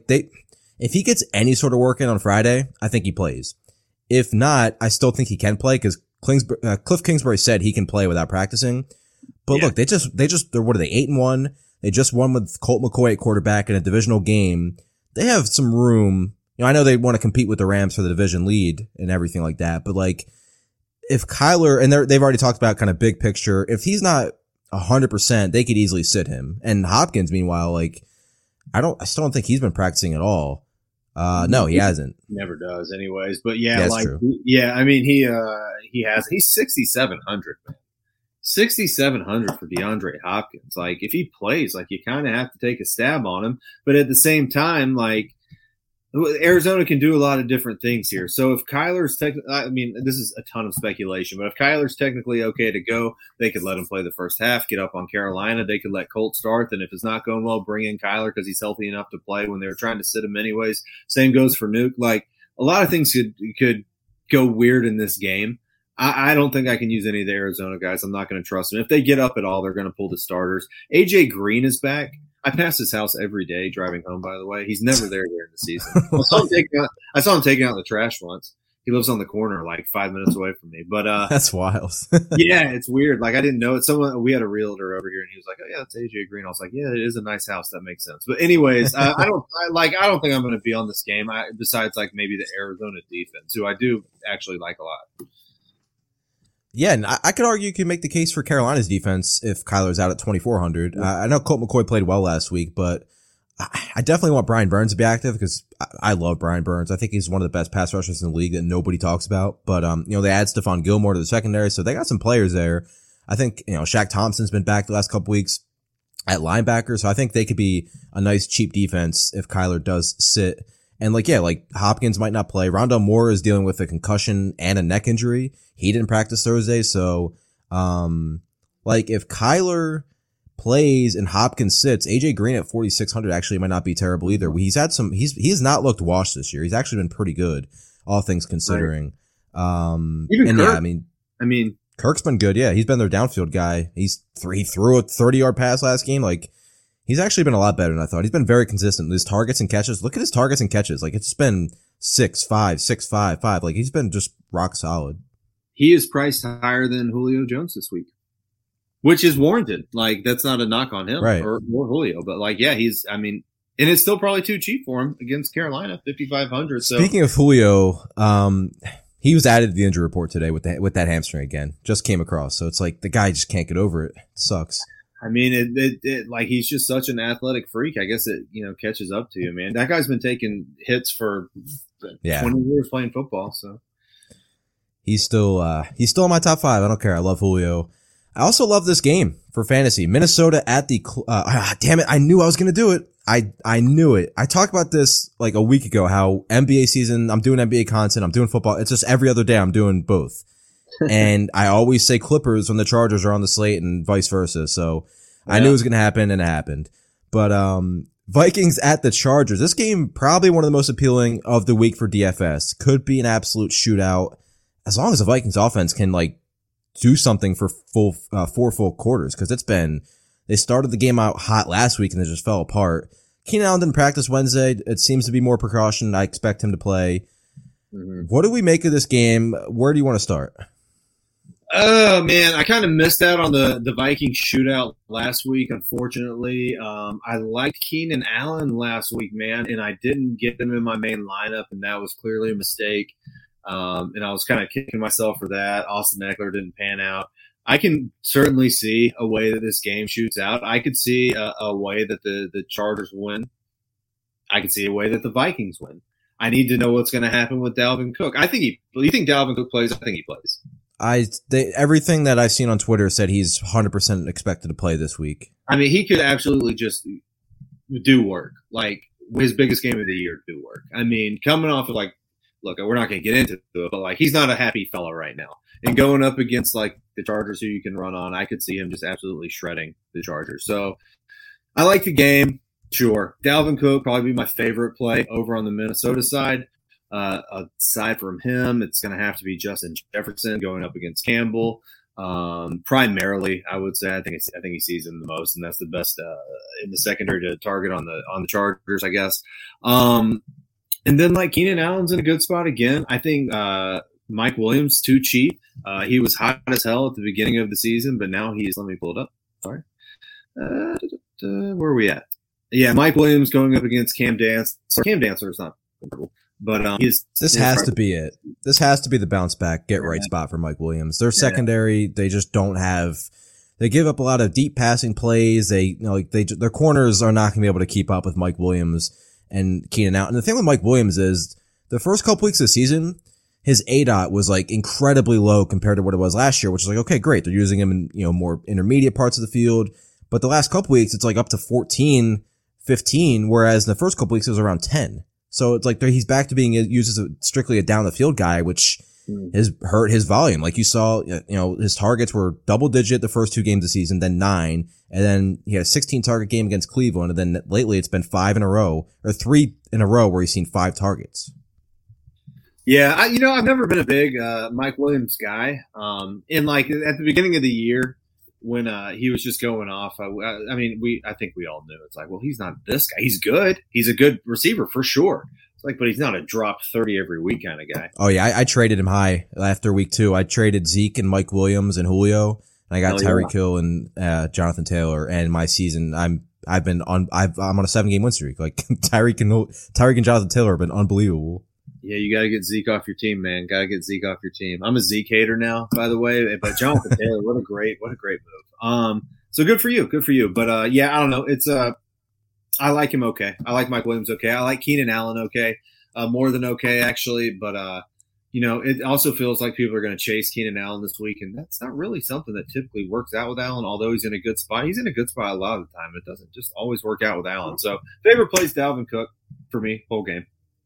he gets any sort of work in on Friday, I think he plays. If not, I still think he can play because Cliff Kingsbury said he can play without practicing. But look, they're what are they, 8-1? They just won with Colt McCoy at quarterback in a divisional game. They have some room. I know they want to compete with the Rams for the division lead and everything like that. But like, if Kyler, and they've already talked about kind of big picture, if he's not 100%, they could easily sit him. And Hopkins, meanwhile, like, I still don't think he's been practicing at all. No, he hasn't. Never does anyways. But yeah, that's true. I mean, he's 6,700, man. 6,700 for DeAndre Hopkins. Like, if he plays, like, you kind of have to take a stab on him. But at the same time, like, Arizona can do a lot of different things here. So if Kyler's this is a ton of speculation, but if Kyler's technically okay to go, they could let him play the first half, get up on Carolina. They could let Colt start. Then if it's not going well, bring in Kyler because he's healthy enough to play when they were trying to sit him anyways. Same goes for Nuke. Like, a lot of things could go weird in this game. I don't think I can use any of the Arizona guys. I'm not going to trust them. If they get up at all, they're going to pull the starters. AJ Green is back. I pass his house every day driving home, by the way. He's never there during the season. I saw him taking out the trash once. He lives on the corner like 5 minutes away from me. But that's wild. Yeah, it's weird. Like, I didn't know it. We had a realtor over here and he was like, "Oh yeah, it's AJ Green." I was like, "Yeah, it is a nice house. That makes sense." But anyways, I don't think I'm going to be on this game. Besides like maybe the Arizona defense, who I do actually like a lot. Yeah, and I could argue you can make the case for Carolina's defense if Kyler's out at 2,400. I know Colt McCoy played well last week, but I definitely want Brian Burns to be active because I love Brian Burns. I think he's one of the best pass rushers in the league that nobody talks about. But, they add Stephon Gilmore to the secondary, so they got some players there. I think, Shaq Thompson's been back the last couple weeks at linebacker, so I think they could be a nice cheap defense if Kyler does sit. And like Hopkins might not play. Rondale Moore is dealing with a concussion and a neck injury. He didn't practice Thursday. So, if Kyler plays and Hopkins sits, AJ Green at 4,600 actually might not be terrible either. He has not looked washed this year. He's actually been pretty good, all things considering. Right. Even Kirk. I mean, Kirk's been good. Yeah. He's been their downfield guy. He threw a 30-yard pass last game. Like, he's actually been a lot better than I thought. He's been very consistent. His targets and catches. Look at his targets and catches. Like, it's been 6-5, 6-5, 5. Like, he's been just rock solid. He is priced higher than Julio Jones this week, which is warranted. Like, that's not a knock on him or Julio, but and it's still probably too cheap for him against Carolina, 5,500. So speaking of Julio, he was added to the injury report today with that hamstring again. Just came across, so it's like the guy just can't get over it. It sucks. I mean, he's just such an athletic freak. I guess it catches up to you, man. That guy's been taking hits for 20 years playing football, so. He's still in my top 5. I don't care. I love Julio. I also love this game for fantasy. Minnesota at the, damn it. I knew I was going to do it. I knew it. I talked about this like a week ago, how NBA season, I'm doing NBA content. I'm doing football. It's just every other day I'm doing both. And I always say Clippers when the Chargers are on the slate and vice versa. So I knew it was going to happen and it happened. But, Vikings at the Chargers. This game, probably one of the most appealing of the week for DFS. Could be an absolute shootout. As long as the Vikings offense can do something for 4 full quarters, because they started the game out hot last week and they just fell apart. Keenan Allen didn't practice Wednesday. It seems to be more precaution. I expect him to play. Mm-hmm. What do we make of this game? Where do you want to start? Oh man, I kind of missed out on the Vikings shootout last week, unfortunately. I liked Keenan Allen last week, man, and I didn't get him in my main lineup, and that was clearly a mistake. And I was kind of kicking myself for that. Austin Eckler didn't pan out. I can certainly see a way that this game shoots out. I could see a way that the Chargers win. I could see a way that the Vikings win. I need to know what's going to happen with Dalvin Cook. You think Dalvin Cook plays? I think he plays. Everything that I've seen on Twitter said he's 100% expected to play this week. I mean, he could absolutely just do work. Like, his biggest game of the year, do work. I mean, coming off of look, we're not going to get into it, but he's not a happy fella right now. And going up against the Chargers, who you can run on, I could see him just absolutely shredding the Chargers. So I like the game. Sure. Dalvin Cook probably be my favorite play over on the Minnesota side. Aside from him, it's going to have to be Justin Jefferson going up against Campbell. Primarily, I would say I think he sees him the most, and that's the best in the secondary to target on the Chargers, I guess. And then like Keenan Allen's in a good spot again. I think Mike Williams too cheap. He was hot as hell at the beginning of the season, but now he's. Let me pull it up. Sorry, where are we at? Yeah, Mike Williams going up against Cam Dantzler. Cam Dantzler is not comfortable. But this has to be it. This has to be the bounce back, get right spot for Mike Williams. Their secondary, they just don't have. They give up a lot of deep passing plays. Their corners are not going to be able to keep up with Mike Williams and Keenan Allen. And the thing with Mike Williams is the first couple weeks of the season, his ADOT was like incredibly low compared to what it was last year, which is like, okay, great. They're using him in, more intermediate parts of the field. But the last couple weeks, it's like up to 14, 15, whereas in the first couple weeks, it was around 10. So it's like he's back to being used as strictly a down the field guy, which has hurt his volume. Like you saw, his targets were double digit the first 2 games of the season, then 9, and then he had a 16 target game against Cleveland. And then lately it's been 3 in a row where he's seen 5 targets. Yeah. I've never been a big, Mike Williams guy. And like at the beginning of the year, when he was just going off, I think we all knew. It's like, well, he's not this guy. He's good. He's a good receiver for sure. It's like, but he's not a drop 30 every week kind of guy. Oh yeah, I traded him high after week 2. I traded Zeke and Mike Williams and Julio, and I got Tyreek Hill and Jonathan Taylor. And my season, I'm on a 7-game win streak. Like Tyreek and Jonathan Taylor have been unbelievable. Yeah, you got to get Zeke off your team, man. Got to get Zeke off your team. I'm a Zeke hater now, by the way. But Jonathan Taylor, what a great move. So good for you. But I don't know. It's I like him okay. I like Mike Williams okay. I like Keenan Allen okay. More than okay actually. But it also feels like people are going to chase Keenan Allen this week, and that's not really something that typically works out with Allen. Although he's in a good spot, he's in a good spot a lot of the time. It doesn't just always work out with Allen. So favorite plays Dalvin Cook for me whole game.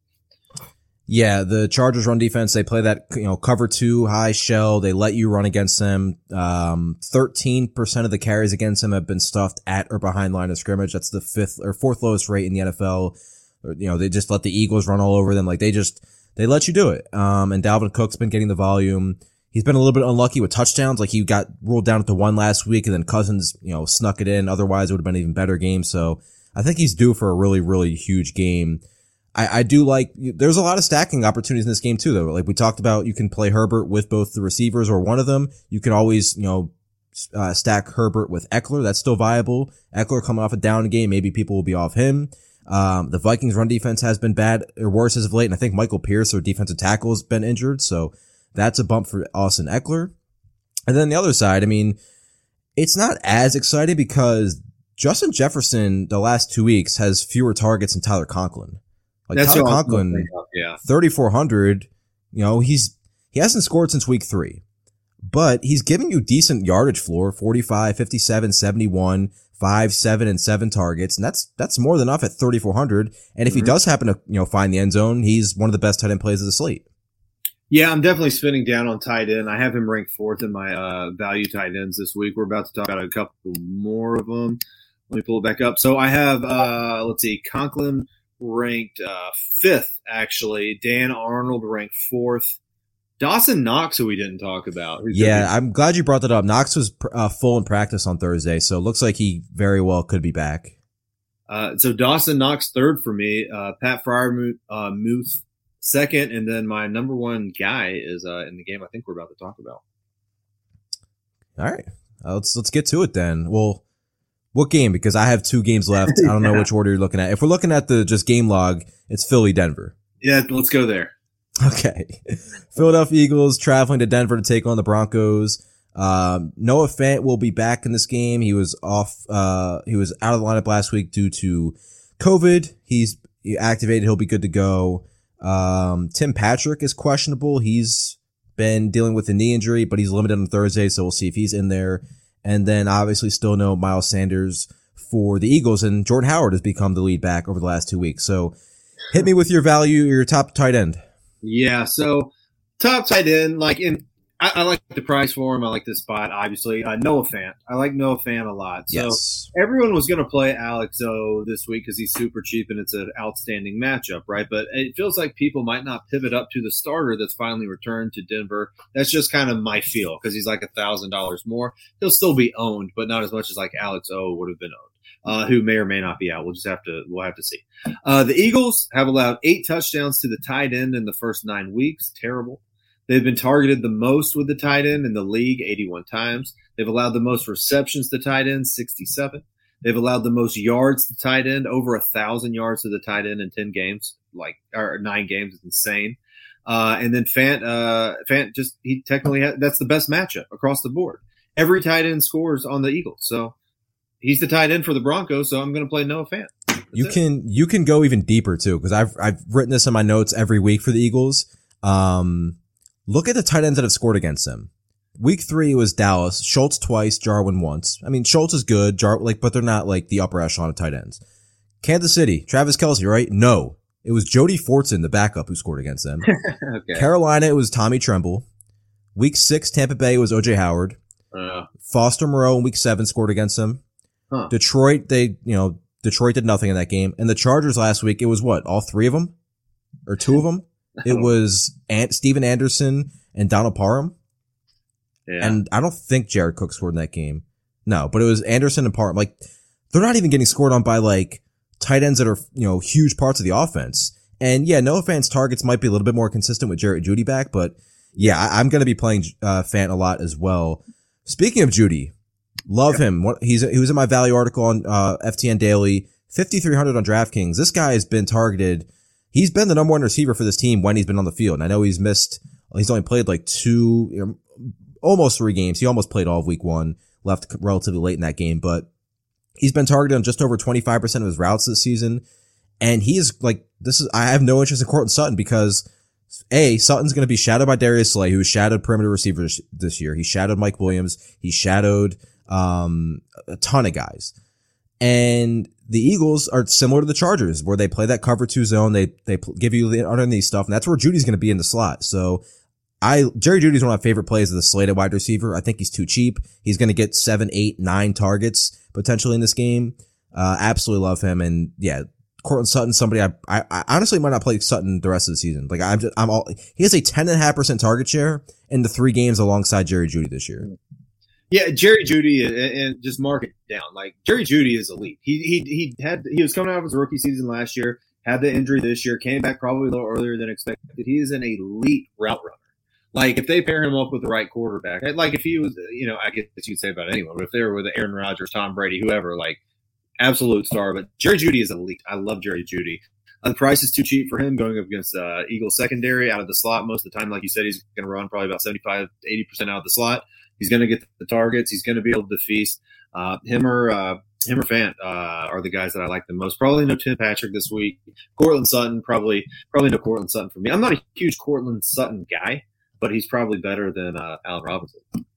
Yeah, the Chargers run defense, they play that, cover 2 high shell. They let you run against them. 13% of the carries against them have been stuffed at or behind line of scrimmage. That's the 5th or 4th lowest rate in the NFL. They just let the Eagles run all over them. Like they let you do it. And Dalvin Cook's been getting the volume. He's been a little bit unlucky with touchdowns. Like he got ruled down to 1 last week and then Cousins, snuck it in. Otherwise it would have been an even better game. So I think he's due for a really, really huge game. I do like, there's a lot of stacking opportunities in this game too, though. Like we talked about, you can play Herbert with both the receivers or one of them. You can always, stack Herbert with Eckler. That's still viable. Eckler coming off a down game. Maybe people will be off him. The Vikings run defense has been bad or worse as of late. And I think Michael Pierce, their defensive tackle, has been injured. So that's a bump for Austin Eckler. And then the other side, it's not as exciting because Justin Jefferson, the last 2 weeks, has fewer targets than Tyler Conklin. Like that's Tyler Conklin, 3,400, he hasn't scored since week 3, but he's giving you decent yardage floor, 45, 57, 71, 5, 7, and 7 targets. And that's more than enough at 3,400. And if he does happen to, find the end zone, he's one of the best tight end plays of the slate. Yeah, I'm definitely spinning down on tight end. I have him ranked 4th in my, value tight ends this week. We're about to talk about a couple more of them. Let me pull it back up. So I have, Conklin ranked 5th, actually. Dan Arnold ranked 4th. Dawson Knox, who we didn't talk about. I'm glad you brought that up. Knox was full in practice on Thursday, so it looks like he very well could be back. So Dawson Knox 3rd for me. Pat Freiermuth 2nd, and then my number 1 guy is in the game I think we're about to talk about. All right. Let's get to it then. Well, what game? Because I have 2 games left. I don't know which order you're looking at. If we're looking at the just game log, it's Philly-Denver. Yeah, let's go there. Okay. Philadelphia Eagles traveling to Denver to take on the Broncos. Noah Fant will be back in this game. He was off. He was out of the lineup last week due to COVID. He's activated. He'll be good to go. Tim Patrick is questionable. He's been dealing with a knee injury, but he's limited on Thursday, so we'll see if he's in there. And then obviously still no Miles Sanders for the Eagles, and Jordan Howard has become the lead back over the last 2 weeks. So hit me with your value, your top tight end. Yeah, so top tight end, I like the price for him. I like this spot, obviously. Noah Fant. I like Noah Fant a lot. So everyone was going to play Alex O this week because he's super cheap and it's an outstanding matchup, right? But it feels like people might not pivot up to the starter that's finally returned to Denver. That's just kind of my feel because he's like $1,000 more. He'll still be owned, but not as much as like Alex O would have been owned. Who may or may not be out. We'll have to see. The Eagles have allowed 8 touchdowns to the tight end in the first 9 weeks. Terrible. They've been targeted the most with the tight end in the league, 81 times. They've allowed the most receptions to tight end, 67. They've allowed the most yards to tight end, over 1,000 yards to the tight end in 10 games, or 9 games. It's insane. And then Fant just, he technically that's the best matchup across the board. Every tight end scores on the Eagles. So he's the tight end for the Broncos. So I'm going to play Noah Fant. You can go even deeper too, because I've written this in my notes every week for the Eagles. Look at the tight ends that have scored against them. Week 3 was Dallas, Schultz twice, Jarwin once. I mean, Schultz is good, but they're not like the upper echelon of tight ends. Kansas City, Travis Kelce, right? No. It was Jody Fortson, the backup, who scored against them. Okay. Carolina, it was Tommy Tremble. Week 6, Tampa Bay, it was O.J. Howard. Foster Moreau in week 7 scored against them. Huh. Detroit, Detroit did nothing in that game. And the Chargers last week, it was what? All 3 of them? Or 2 of them? It was Steven Anderson and Donald Parham. Yeah. And I don't think Jared Cook scored in that game. No, but it was Anderson and Parham. Like, they're not even getting scored on by like tight ends that are, huge parts of the offense. And yeah, Noah Fant's targets might be a little bit more consistent with Jerry Jeudy back, but yeah, I'm going to be playing Fant a lot as well. Speaking of Jeudy, love him. He was in my value article on FTN Daily, 5,300 on DraftKings. This guy has been targeted. He's been the number 1 receiver for this team when he's been on the field. And I know he's only played like 2, almost 3 games. He almost played all of week 1, left relatively late in that game, but he's been targeted on just over 25% of his routes this season. And he is like, I have no interest in Courtland Sutton because Sutton's going to be shadowed by Darius Slay, who shadowed perimeter receivers this year. He shadowed Mike Williams. He shadowed, a ton of guys. And the Eagles are similar to the Chargers, where they play that cover 2 zone. They give you the underneath stuff, and that's where Judy's going to be in the slot. So Jerry Jeudy's one of my favorite plays of the slated wide receiver. I think he's too cheap. He's going to get 7, 8, 9 targets potentially in this game. Absolutely love him. And yeah, Courtland Sutton, somebody I honestly might not play Sutton the rest of the season. Like he has a 10.5% target share in the 3 games alongside Jerry Jeudy this year. Yeah, Jerry Jeudy, and just mark it down. Like, Jerry Jeudy is elite. He was coming out of his rookie season last year, had the injury this year, came back probably a little earlier than expected. He is an elite route runner. Like, if they pair him up with the right quarterback, like if he was, I guess you'd say about anyone, but if they were with Aaron Rodgers, Tom Brady, whoever, like, absolute star. But Jerry Jeudy is elite. I love Jerry Jeudy. The price is too cheap for him going up against Eagles secondary out of the slot most of the time. Like you said, he's going to run probably about 75, 80% out of the slot. He's going to get the targets. He's going to be able to feast. Him or Fant are the guys that I like the most. Probably no Tim Patrick this week. Courtland Sutton, probably no Courtland Sutton for me. I'm not a huge Courtland Sutton guy, but he's probably better than Allen Robinson.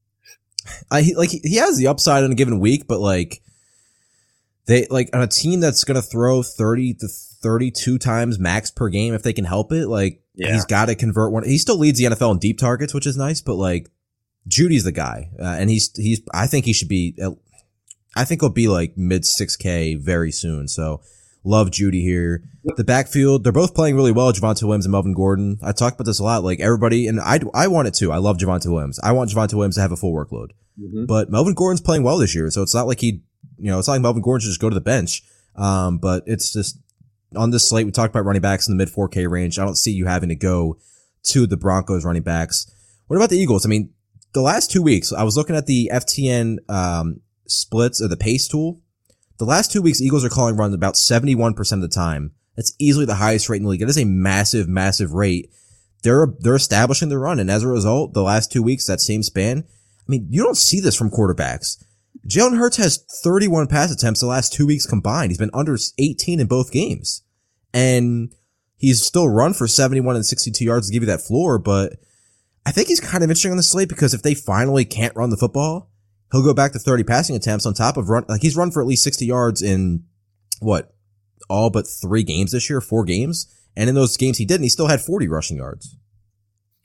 He has the upside in a given week, but they on a team that's going to throw 30 to 32 times max per game if they can help it. He's got to convert one. He still leads the NFL in deep targets, which is nice, but Judy's the guy, and I think he should be. I think he'll be mid 6K very soon. So love Jeudy here. The backfield, they're both playing really well. Javonte Williams and Melvin Gordon. I talked about this a lot. Everybody, and I want it too. I love Javonte Williams. I want Javonte Williams to have a full workload. Mm-hmm. But Melvin Gordon's playing well this year, so it's not like it's not like Melvin Gordon should just go to the bench. But it's just on this slate, we talked about running backs in the mid 4K range. I don't see you having to go to the Broncos running backs. What about the Eagles? I mean, the last 2 weeks, I was looking at the FTN splits or the pace tool. The last 2 weeks, Eagles are calling runs about 71% of the time. That's easily the highest rate in the league. It is a massive, massive rate. They're establishing the run, and as a result, the last 2 weeks, that same span, I mean, you don't see this from quarterbacks. Jalen Hurts has 31 pass attempts the last 2 weeks combined. He's been under 18 in both games. And he's still run for 71 and 62 yards to give you that floor, but I think he's kind of interesting on the slate because if they finally can't run the football, he'll go back to 30 passing attempts on top of he's run for at least 60 yards in all but 3 games this year, 4 games. And in those games he didn't, he still had 40 rushing yards.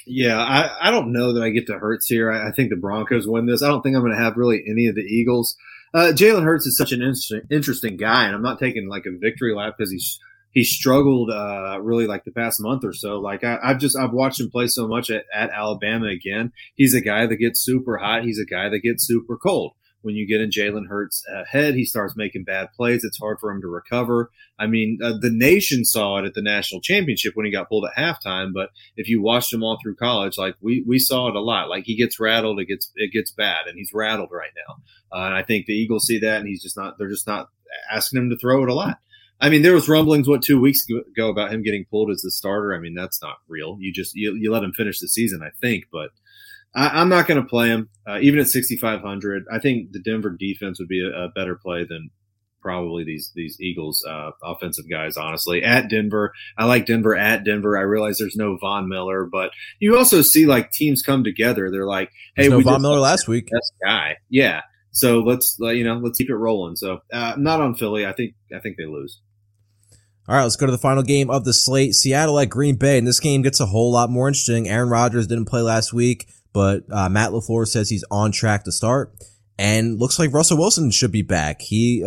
Yeah, I don't know that I get to Hurts here. I think the Broncos win this. I don't think I'm going to have really any of the Eagles. Jalen Hurts is such an interesting guy, and I'm not taking like a victory lap because he's struggled really like the past month or so. Like I've watched him play so much at Alabama again. He's a guy that gets super hot. He's a guy that gets super cold. When you get in Jalen Hurts' head, he starts making bad plays. It's hard for him to recover. I mean, the nation saw it at the national championship when he got pulled at halftime. But if you watched him all through college, like we saw it a lot. Like he gets rattled, it gets bad, and he's rattled right now. And I think the Eagles see that, and they're just not asking him to throw it a lot. I mean, there was rumblings 2 weeks ago about him getting pulled as the starter. I mean, that's not real. You let him finish the season, I think, but. I'm not going to play him, even at 6,500. I think the Denver defense would be a better play than probably these Eagles offensive guys, honestly. At Denver, I like Denver at Denver. I realize there's no Von Miller, but you also see like teams come together. They're like, hey, there's no Von Miller last week. Best guy. Yeah. So let's keep it rolling. So not on Philly. I think they lose. All right, let's go to the final game of the slate. Seattle at Green Bay, and this game gets a whole lot more interesting. Aaron Rodgers didn't play last week, but Matt LaFleur says he's on track to start, and looks like Russell Wilson should be back. He,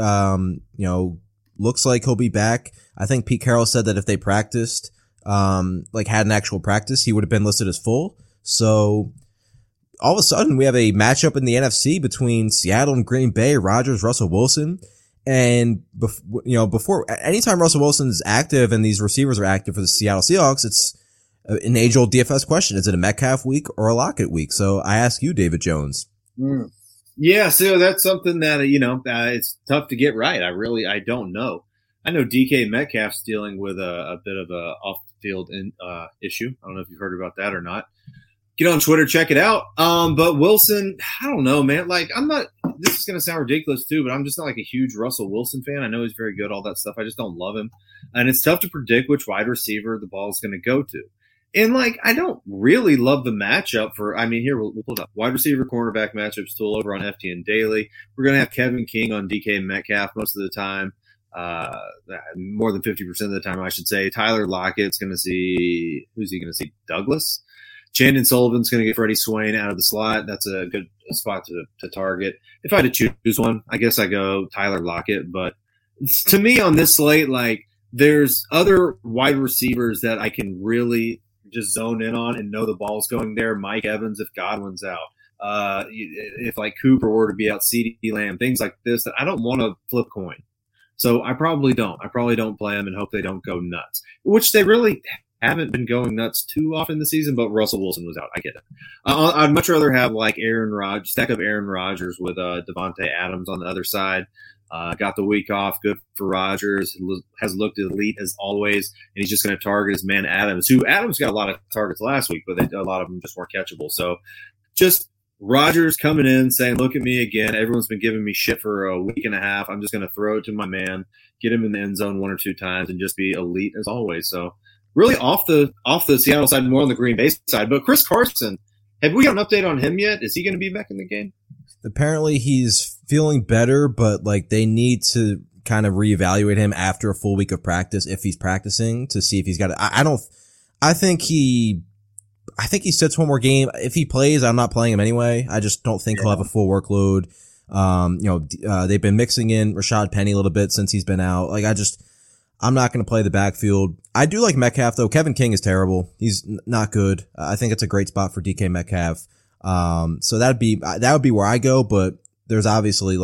looks like he'll be back. I think Pete Carroll said that if they practiced, had an actual practice, he would have been listed as full. So all of a sudden, we have a matchup in the NFC between Seattle and Green Bay, Rodgers, Russell Wilson. And before anytime Russell Wilson is active and these receivers are active for the Seattle Seahawks, it's an age-old DFS question. Is it a Metcalf week or a Lockett week? So I ask you, David Jones. Yeah, so that's something that, it's tough to get right. I don't know. I know DK Metcalf's dealing with a bit of a off-the-field issue. I don't know if you've heard about that or not. Get on Twitter, check it out. But Wilson, I don't know, man. Like, this is going to sound ridiculous too, but I'm just not like a huge Russell Wilson fan. I know he's very good, all that stuff. I just don't love him. And it's tough to predict which wide receiver the ball is going to go to. And I don't really love the matchup here, we'll pull it up. Wide receiver cornerback matchup still over on FTN Daily. We're going to have Kevin King on DK Metcalf most of the time. More than 50% of the time, I should say. Tyler Lockett's going to see, who's he going to see? Douglas? Chandon Sullivan's going to get Freddie Swain out of the slot. That's a good spot to target. If I had to choose one, I guess I go Tyler Lockett. But to me on this slate, there's other wide receivers that I can really just zone in on and know the ball's going there. Mike Evans if Godwin's out. If Cooper were to be out, CeeDee Lamb, things like this that I don't want to flip coin. So I probably don't. I probably don't play them and hope they don't go nuts, which they really haven't been going nuts too often this season, but Russell Wilson was out. I get it. I'd much rather have stack of Aaron Rodgers with Devontae Adams on the other side. Got the week off. Good for Rodgers. Has looked elite as always, and he's just going to target his man Adams, who Adams got a lot of targets last week, but a lot of them just weren't catchable. So just Rodgers coming in saying, look at me again. Everyone's been giving me shit for a week and a half. I'm just going to throw it to my man, get him in the end zone one or two times, and just be elite as always. So really off the Seattle side, more on the Green Bay side. But Chris Carson, have we got an update on him yet? Is he going to be back in the game? Apparently he's feeling better, but they need to kind of reevaluate him after a full week of practice if he's practicing to see if he's got it. I think he sits one more game. If he plays, I'm not playing him anyway. I just don't think he'll have a full workload. They've been mixing in Rashad Penny a little bit since he's been out. I'm not going to play the backfield. I do like Metcalf though. Kevin King is terrible. He's not good. I think it's a great spot for DK Metcalf. So that would be where I go, but there's obviously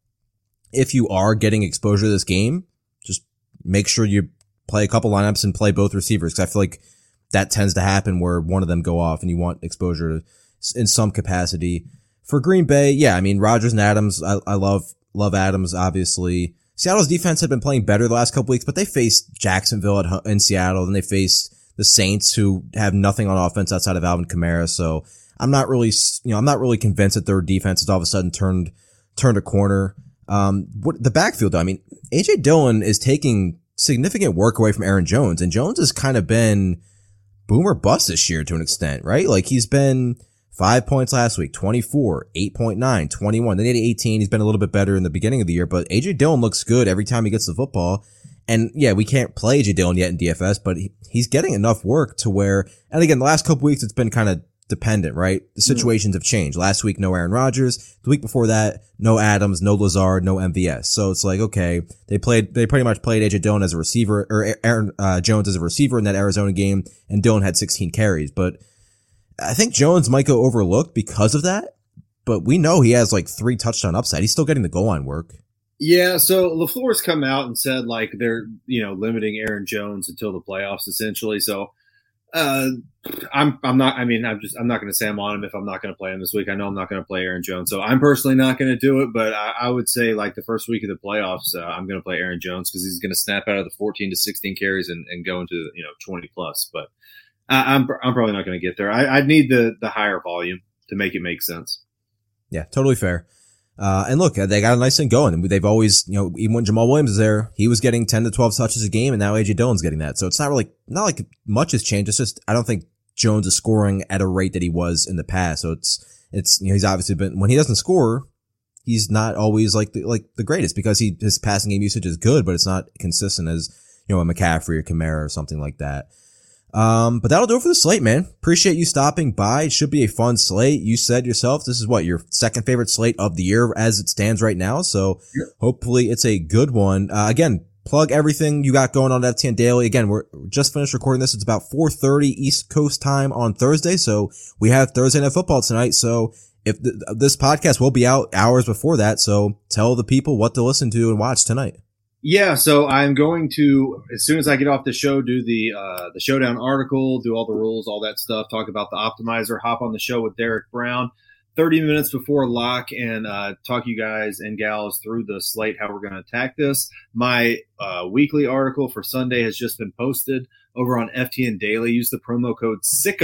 if you are getting exposure to this game, just make sure you play a couple lineups and play both receivers. 'Cause I feel like that tends to happen where one of them go off and you want exposure in some capacity. For Green Bay, yeah, Rodgers and Adams, I love Adams, obviously. Seattle's defense had been playing better the last couple weeks, but they faced Jacksonville in Seattle, and they faced the Saints, who have nothing on offense outside of Alvin Kamara. So I'm not really convinced that their defense has all of a sudden turned a corner. The backfield, though, AJ Dillon is taking significant work away from Aaron Jones, and Jones has kind of been boom or bust this year to an extent, right? He's been 5 points last week, 24, 8.9, 21. Then he had 18. He's been a little bit better in the beginning of the year, but AJ Dillon looks good every time he gets the football. And yeah, we can't play AJ Dillon yet in DFS, but he's getting enough work to where, and again, the last couple weeks it's been kind of dependent, right? The situations have changed. Last week, no Aaron Rodgers. The week before that, no Adams, no Lazard, no MVS. So it's like, okay, they pretty much played AJ Dillon as a receiver, or Aaron Jones as a receiver in that Arizona game, and Dillon had 16 carries. But I think Jones might go overlooked because of that, but we know he has like 3 touchdown upside. He's still getting the goal line work. Yeah, so LaFleur's come out and said like they're, limiting Aaron Jones until the playoffs essentially. So I'm not going to say I'm on him if I'm not going to play him this week. I know I'm not going to play Aaron Jones. So I'm personally not going to do it, but I would say like the first week of the playoffs, I'm going to play Aaron Jones because he's going to snap out of the 14 to 16 carries and go into, 20 plus. But I'm probably not going to get there. I'd need the higher volume to make it make sense. Yeah, totally fair. And look, they got a nice thing going. And they've always, even when Jamal Williams is there, he was getting 10 to 12 touches a game, and now AJ Dillon's getting that. So it's not like much has changed. It's just, I don't think Jones is scoring at a rate that he was in the past. So it's, he's obviously been, when he doesn't score, he's not always like the greatest because his passing game usage is good, but it's not consistent as, a McCaffrey or Kamara or something like that. But that'll do it for the slate, man. Appreciate you stopping by. It should be a fun slate. You said yourself, this is your second favorite slate of the year as it stands right now. So hopefully it's a good one. Again, plug everything you got going on at FTN Daily. Again, we're just finished recording this. It's about 4:30 East Coast time on Thursday. So we have Thursday Night Football tonight. So if this podcast will be out hours before that. So tell the people what to listen to and watch tonight. Yeah, so I'm going to, as soon as I get off the show, do the Showdown article, do all the rules, all that stuff, talk about the optimizer, hop on the show with Derek Brown 30 minutes before lock and talk you guys and gals through the slate, how we're going to attack this. My weekly article for Sunday has just been posted over on FTN Daily. Use the promo code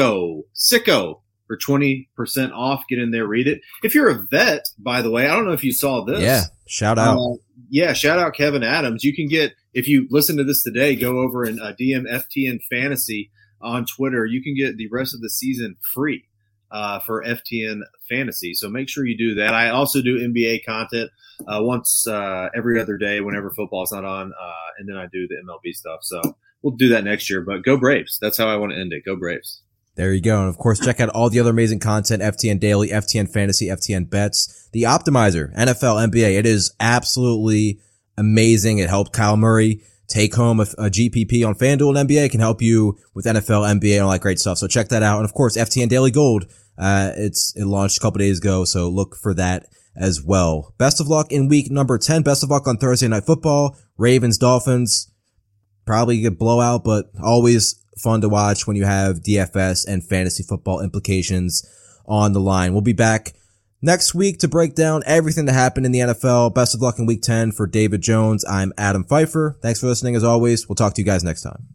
SICKO for 20% off. Get in there, read it. If you're a vet, by the way, I don't know if you saw this. Yeah, shout out. Shout out Kevin Adams. You can get, if you listen to this today, go over and DM FTN Fantasy on Twitter. You can get the rest of the season free for FTN Fantasy. So make sure you do that. I also do NBA content once every other day whenever football's not on, and then I do the MLB stuff. So we'll do that next year. But go Braves. That's how I want to end it. Go Braves. There you go. And of course, check out all the other amazing content, FTN Daily, FTN Fantasy, FTN Bets, the Optimizer, NFL, NBA. It is absolutely amazing. It helped Kyle Murray take home a GPP on FanDuel and NBA. It can help you with NFL, NBA, and all that great stuff. So check that out. And of course, FTN Daily Gold. It launched a couple days ago. So look for that as well. Best of luck in week number 10. Best of luck on Thursday Night Football. Ravens, Dolphins. Probably a blowout, but always fun to watch when you have DFS and fantasy football implications on the line. We'll be back next week to break down everything that happened in the NFL. Best of luck in week 10 for David Jones. I'm Adam Pfeiffer. Thanks for listening as always. We'll talk to you guys next time.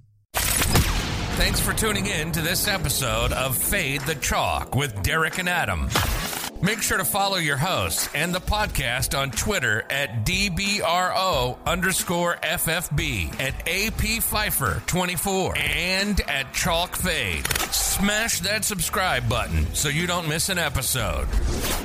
Thanks for tuning in to this episode of Fade the Chalk with Derek and Adam. Make sure to follow your hosts and the podcast on Twitter at DBRO_FFB, at AP Pfeiffer 24, and at Chalk Fade. Smash that subscribe button so you don't miss an episode.